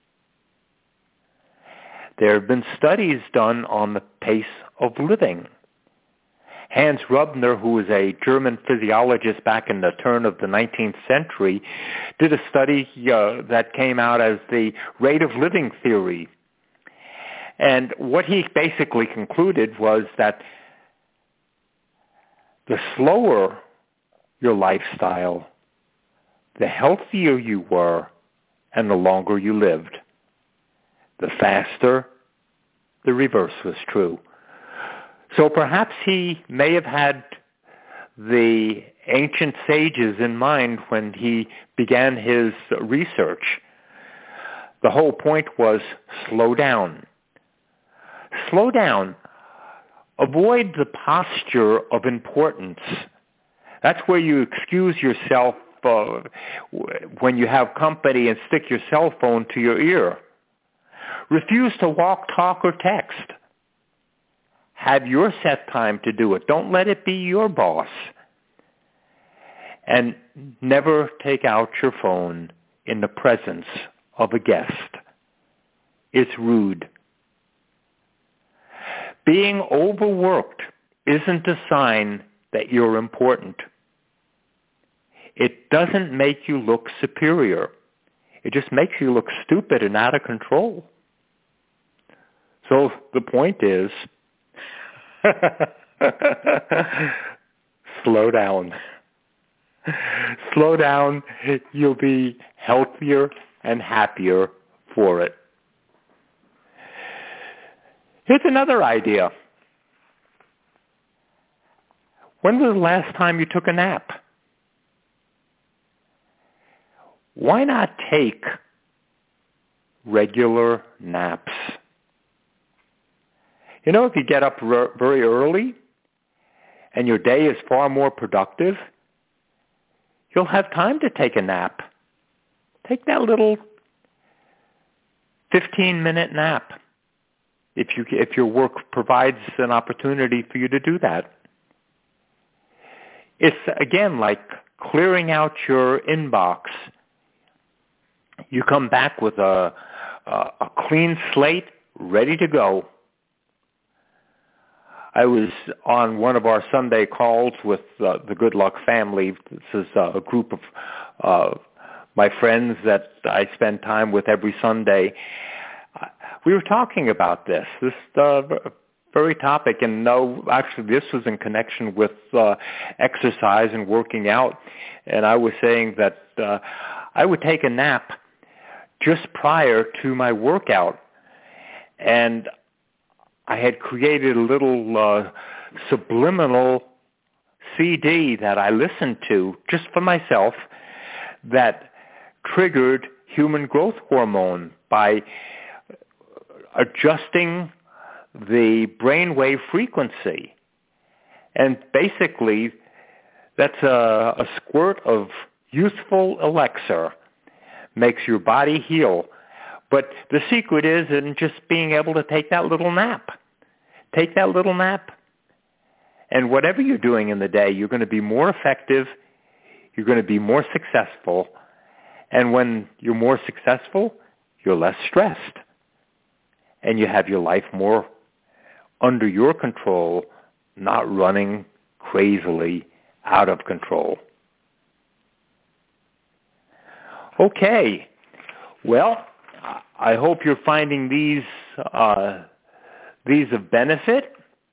There have been studies done on the pace of living. Hans Rubner, who was a German physiologist back in the turn of the 19th century, did a study that came out as the rate of living theory. And what he basically concluded was that the slower your lifestyle, the healthier you were and the longer you lived. The faster, the reverse was true. So perhaps he may have had the ancient sages in mind when he began his research. The whole point was slow down. Slow down. Avoid the posture of importance. That's where you excuse yourself when you have company and stick your cell phone to your ear. Refuse to walk, talk, or text. Have your set time to do it. Don't let it be your boss. And never take out your phone in the presence of a guest. It's rude. Being overworked isn't a sign that you're important. It doesn't make you look superior. It just makes you look stupid and out of control. So the point is, slow down. Slow down. You'll be healthier and happier for it. Here's another idea. When was the last time you took a nap? Why not take regular naps? If you get up very early and your day is far more productive, you'll have time to take a nap. Take that little 15-minute nap if your work provides an opportunity for you to do that. It's, again, like clearing out your inbox. You come back with a clean slate, ready to go. I was on one of our Sunday calls with the Good Luck family. This is a group of my friends that I spend time with every Sunday. We were talking about this very topic, and no, actually this was in connection with exercise and working out. And I was saying that I would take a nap just prior to my workout. And I had created a little subliminal CD that I listened to just for myself that triggered human growth hormone by adjusting the brainwave frequency. And basically, that's a squirt of youthful elixir, makes your body heal. But the secret is in just being able to take that little nap. Take that little nap. And whatever you're doing in the day, you're going to be more effective. You're going to be more successful. And when you're more successful, you're less stressed. and you have your life more under your control, not running crazily out of control. Okay. Well, I hope you're finding these of benefit.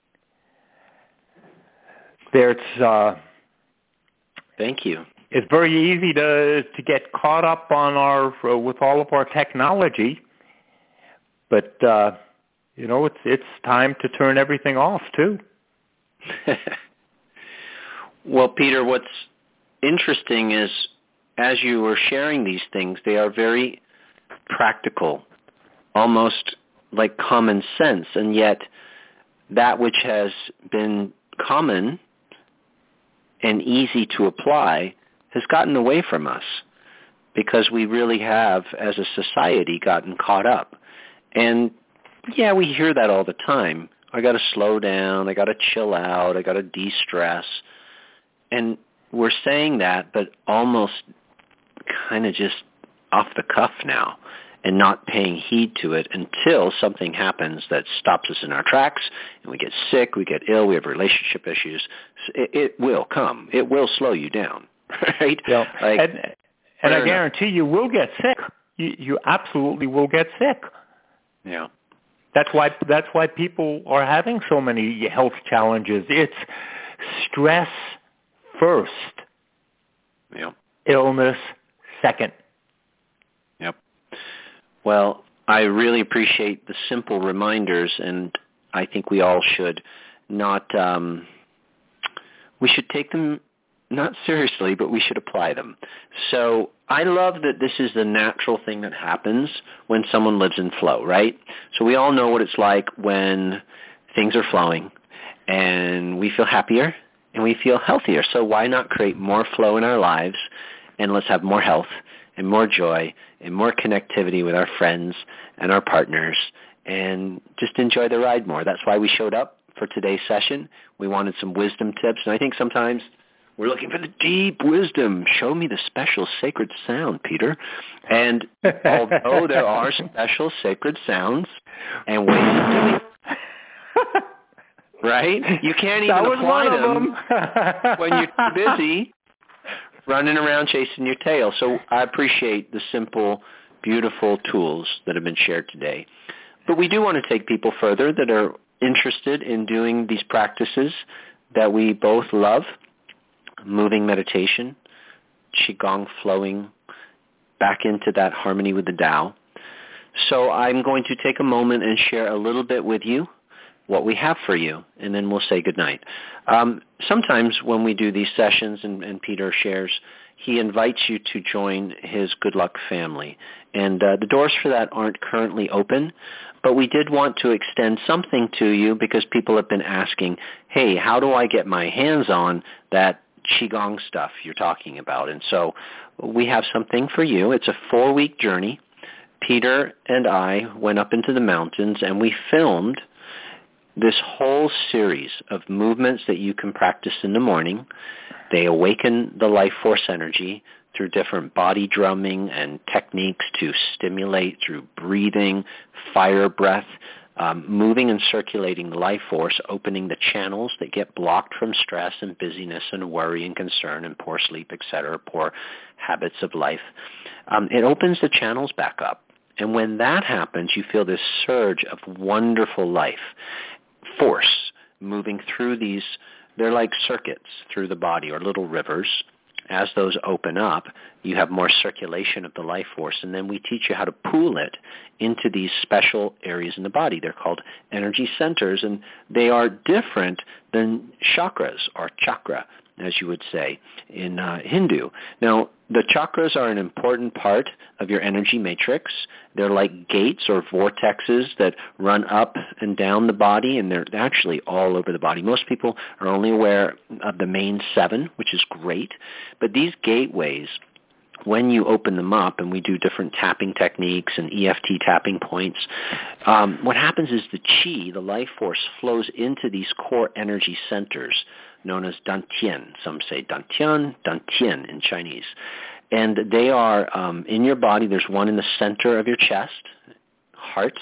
Thank you. It's very easy to get caught up on with all of our technology, but it's time to turn everything off too. Well, Peter, what's interesting is as you were sharing these things, they are very practical, almost like common sense, and yet that which has been common and easy to apply has gotten away from us because we really have, as a society, gotten caught up. And yeah, we hear that all the time. I got to slow down, I got to chill out, I got to de-stress. And we're saying that, but almost kind of just off the cuff now and not paying heed to it until something happens that stops us in our tracks and we get sick, we get ill, we have relationship issues. It will come. It will slow you down, right? Yeah. And I guarantee you will get sick. You absolutely will get sick. Yeah. That's why people are having so many health challenges. It's stress first. Yeah. Illness second. Yep. Well, I really appreciate the simple reminders, and I think we all should not, we should take them not seriously, but we should apply them. So I love that this is the natural thing that happens when someone lives in flow, right? So we all know what it's like when things are flowing, and we feel happier, and we feel healthier. So why not create more flow in our lives, and let's have more health and more joy and more connectivity with our friends and our partners and just enjoy the ride more. That's why we showed up for today's session. We wanted some wisdom tips, and I think sometimes we're looking for the deep wisdom. Show me the special sacred sound, Peter. And although there are special sacred sounds and ways of doing it, right? You can't even apply them when you're too busy running around chasing your tail. So I appreciate the simple, beautiful tools that have been shared today. But we do want to take people further that are interested in doing these practices that we both love: moving meditation, Qigong flowing back into that harmony with the Tao. So I'm going to take a moment and share a little bit with you what we have for you, and then we'll say goodnight. Sometimes when we do these sessions and Peter shares, he invites you to join his Good Luck family. And the doors for that aren't currently open, but we did want to extend something to you because people have been asking, hey, how do I get my hands on that Qigong stuff you're talking about? And so we have something for you. It's a 4-week journey. Peter and I went up into the mountains and we filmed this whole series of movements that you can practice in the morning. They awaken the life force energy through different body drumming and techniques to stimulate through breathing, fire breath, moving and circulating the life force, opening the channels that get blocked from stress and busyness and worry and concern and poor sleep, etc., poor habits of life. It opens the channels back up. And when that happens, you feel this surge of wonderful life force moving through these. They're like circuits through the body or little rivers. As those open up, you have more circulation of the life force, and then we teach you how to pool it into these special areas in the body. They're called energy centers, and they are different than chakras, or chakra, as you would say in Hindu. Now, the chakras are an important part of your energy matrix. They're like gates or vortexes that run up and down the body, and they're actually all over the body. Most people are only aware of the main 7, which is great. But these gateways, when you open them up, and we do different tapping techniques and EFT tapping points, what happens is the qi, the life force, flows into these core energy centers known as dantian. Some say dantian, dantian in Chinese. And they are in your body. There's one in the center of your chest, heart.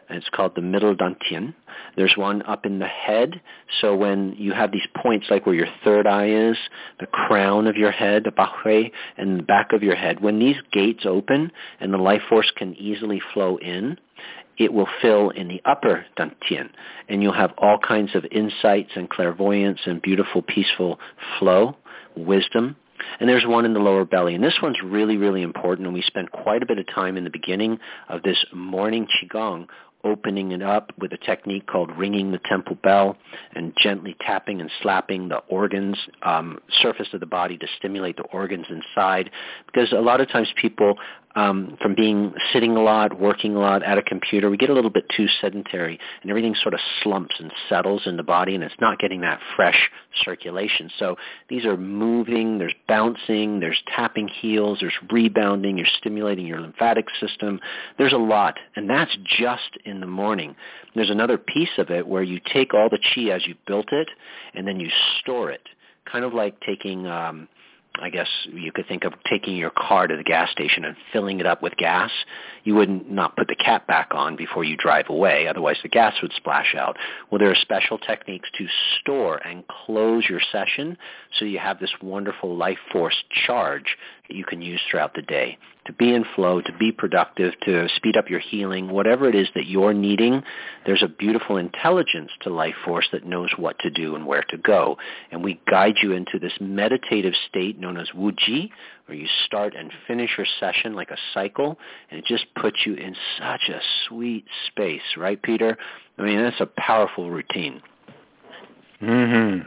and it's called the middle dantian. There's one up in the head, so when you have these points like where your third eye is, the crown of your head, the bahui, and the back of your head, when these gates open and the life force can easily flow in, it will fill in the upper dantian, and you'll have all kinds of insights and clairvoyance and beautiful, peaceful flow, wisdom. And there's one in the lower belly. And this one's really, really important, and we spend quite a bit of time in the beginning of this morning Qigong opening it up with a technique called ringing the temple bell and gently tapping and slapping the organs, surface of the body to stimulate the organs inside. Because a lot of times people, from being sitting a lot, working a lot at a computer, we get a little bit too sedentary and everything sort of slumps and settles in the body, and it's not getting that fresh circulation. So these are moving, there's bouncing, there's tapping heels, there's rebounding, you're stimulating your lymphatic system. There's a lot, and that's just in the morning. There's another piece of it where you take all the qi as you built it, and then you store it, kind of like taking I guess you could think of taking your car to the gas station and filling it up with gas. You wouldn't not put the cap back on before you drive away, otherwise the gas would splash out. Well, there are special techniques to store and close your session so you have this wonderful life force charge that you can use throughout the day to be in flow, to be productive, to speed up your healing, whatever it is that you're needing. There's a beautiful intelligence to life force that knows what to do and where to go. And we guide you into this meditative state known as Wuji, where you start and finish your session like a cycle, and it just puts you in such a sweet space, right, Peter? I mean, that's a powerful routine. And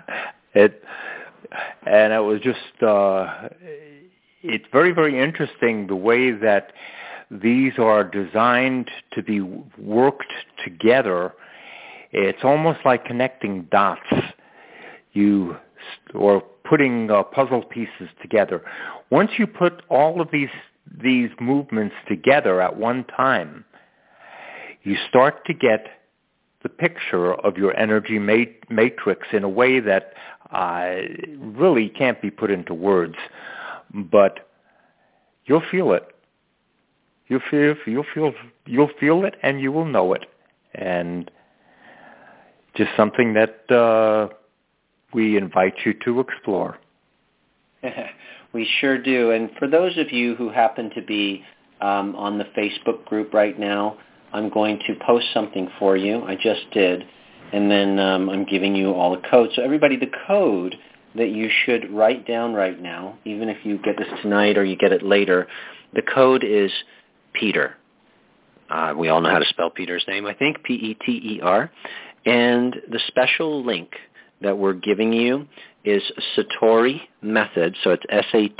it was just, it's very, very interesting the way that these are designed to be worked together. It's almost like connecting dots. Or putting puzzle pieces together. Once you put all of these movements together at one time, you start to get the picture of your energy matrix in a way that really can't be put into words, but you'll feel it. You'll feel it, and you will know it, and just something that we invite you to explore. We sure do. And for those of you who happen to be on the Facebook group right now, I'm going to post something for you. I just did. And then I'm giving you all the codes. So everybody, the code that you should write down right now, even if you get this tonight or you get it later, the code is Peter. We all know how to spell Peter's name, I think, P-E-T-E-R. And the special link that we're giving you is Satori Method, so it's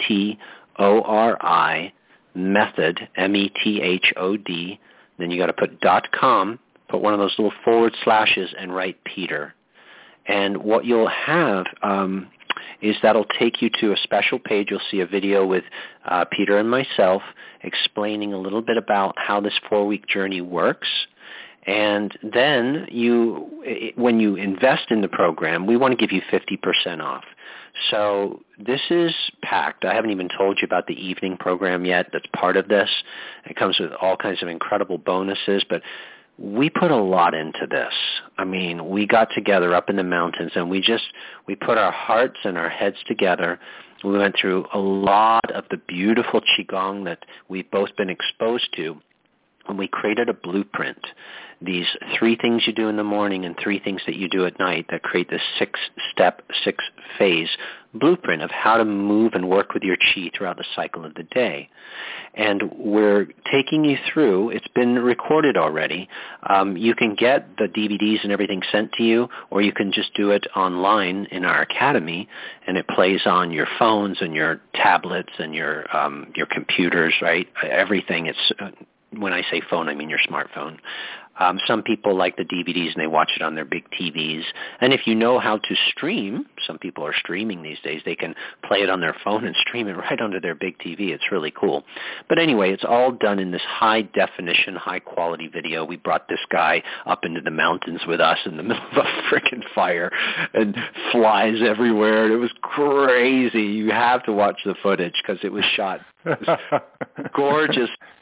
S-A-T-O-R-I, method, M-E-T-H-O-D. Then you got to put .com, put one of those little forward slashes, and write Peter. And what you'll have is that'll take you to a special page. You'll see a video with Peter and myself explaining a little bit about how this 4-week journey works. And then when you invest in the program, we want to give you 50% off. So this is packed. I haven't even told you about the evening program yet that's part of this. It comes with all kinds of incredible bonuses, but we put a lot into this. I mean, we got together up in the mountains, and we put our hearts and our heads together. We went through a lot of the beautiful Qigong that we've both been exposed to, and we created a blueprint. These 3 things you do in the morning and 3 things that you do at night that create this 6-step, 6-phase blueprint of how to move and work with your qi throughout the cycle of the day. And we're taking you through. It's been recorded already. You can get the DVDs and everything sent to you, or you can just do it online in our academy, and it plays on your phones and your tablets and your computers, right? Everything. It's when I say phone, I mean your smartphone. Some people like the DVDs and they watch it on their big TVs. And if you know how to stream, some people are streaming these days, they can play it on their phone and stream it right onto their big TV. It's really cool. But anyway, it's all done in this high-definition, high-quality video. We brought this guy up into the mountains with us in the middle of a frickin' fire and flies everywhere. It was crazy. You have to watch the footage because it was shot. It was gorgeous.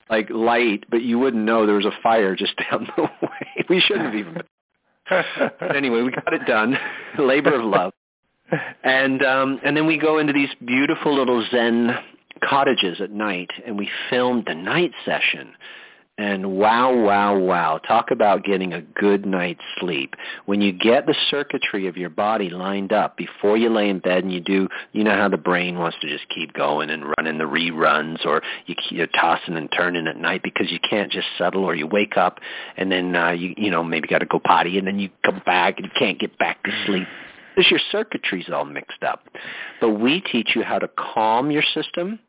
like light, but you wouldn't know there was a fire just down the way. We shouldn't have even. But anyway, we got it done. Labor of love. And then we go into these beautiful little Zen cottages at night, and we filmed the night session. And wow, talk about getting a good night's sleep. When you get the circuitry of your body lined up before you lay in bed and you know how the brain wants to just keep going and running the reruns, or you're tossing and turning at night because you can't just settle, or you wake up and then you know, maybe got to go potty, and then you come back and you can't get back to sleep. Because your circuitry's all mixed up. But we teach you how to calm your system.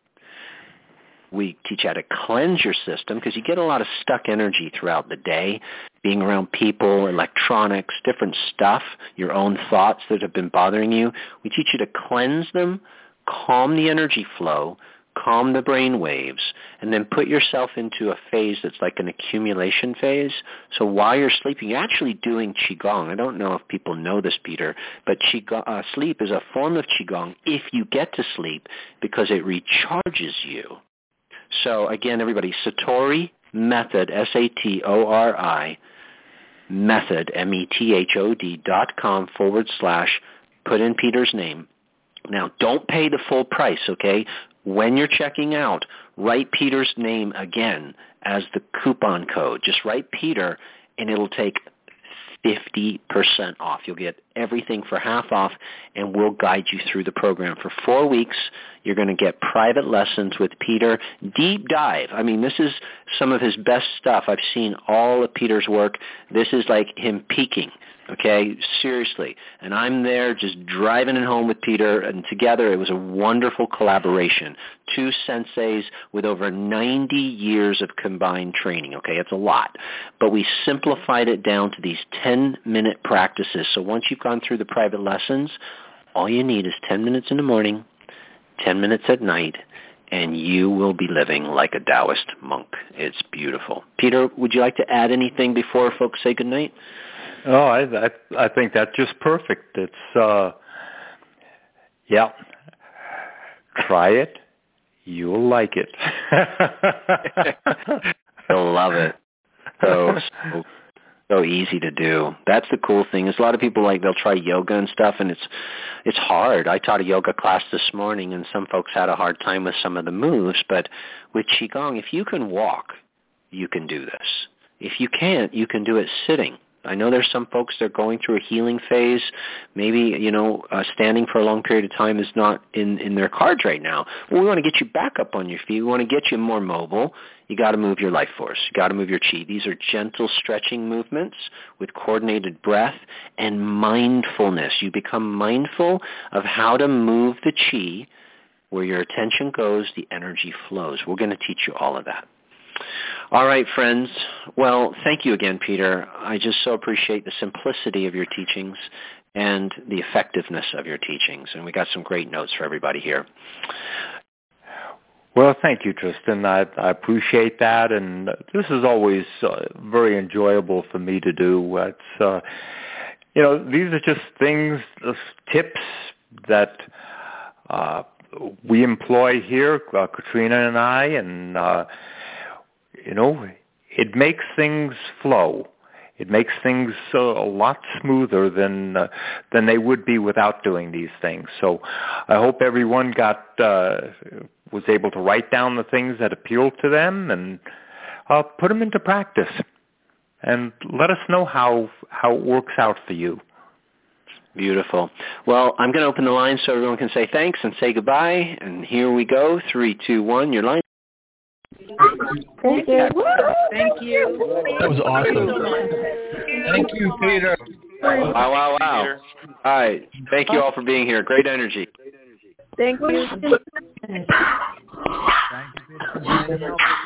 We teach you how to cleanse your system, because you get a lot of stuck energy throughout the day, being around people, electronics, different stuff, your own thoughts that have been bothering you. We teach you to cleanse them, calm the energy flow, calm the brain waves, and then put yourself into a phase that's like an accumulation phase. So while you're sleeping, you're actually doing Qigong. I don't know if people know this, Peter, but sleep is a form of Qigong if you get to sleep, because it recharges you. So again, everybody, Satori Method, SATORI, method, METHOD.com / put in Peter's name. Now, don't pay the full price, okay? When you're checking out, write Peter's name again as the coupon code. Just write Peter, and it'll take 50% off. You'll get everything for half off, and we'll guide you through the program. For 4 weeks, you're going to get private lessons with Peter, deep dive. I mean, this is some of his best stuff. I've seen all of Peter's work. This is like him peaking, okay, seriously. And I'm there just driving it home with Peter, and together it was a wonderful collaboration. 2 senseis with over 90 years of combined training, okay? It's a lot. But we simplified it down to these 10-minute practices. So once you've gone through the private lessons, all you need is 10 minutes in the morning, 10 minutes at night, and you will be living like a Taoist monk. It's beautiful. Peter, would you like to add anything before folks say goodnight? Oh, I think that's just perfect. It's, yeah, try it. You'll like it. You'll love it. So easy to do. That's the cool thing. Is a lot of people, like, they'll try yoga and stuff, and it's hard. I taught a yoga class this morning, and some folks had a hard time with some of the moves. But with Qigong, if you can walk, you can do this. If you can't, you can do it sitting. I know there's some folks that are going through a healing phase. Maybe, standing for a long period of time is not in their cards right now. Well, we want to get you back up on your feet. We want to get you more mobile. You got to move your life force. You got to move your chi. These are gentle stretching movements with coordinated breath and mindfulness. You become mindful of how to move the chi. Where your attention goes, the energy flows. We're going to teach you all of that. All right, friends. Well, thank you again, Peter. I just so appreciate the simplicity of your teachings and the effectiveness of your teachings. And we got some great notes for everybody here. Well, thank you, Tristan. I appreciate that. And this is always very enjoyable for me to do. It's, these are just things, tips that we employ here, Katrina and I, and it makes things flow. It makes things a lot smoother than they would be without doing these things. So I hope everyone was able to write down the things that appealed to them and put them into practice. And let us know how it works out for you. Beautiful. Well, I'm going to open the line so everyone can say thanks and say goodbye. And here we go. 3, 2, 1. Your line. Thank you. Thank you. That was awesome. Thank you, Peter. Wow. All right. Thank you all for being here. Great energy. Thank you. Thank you, Peter.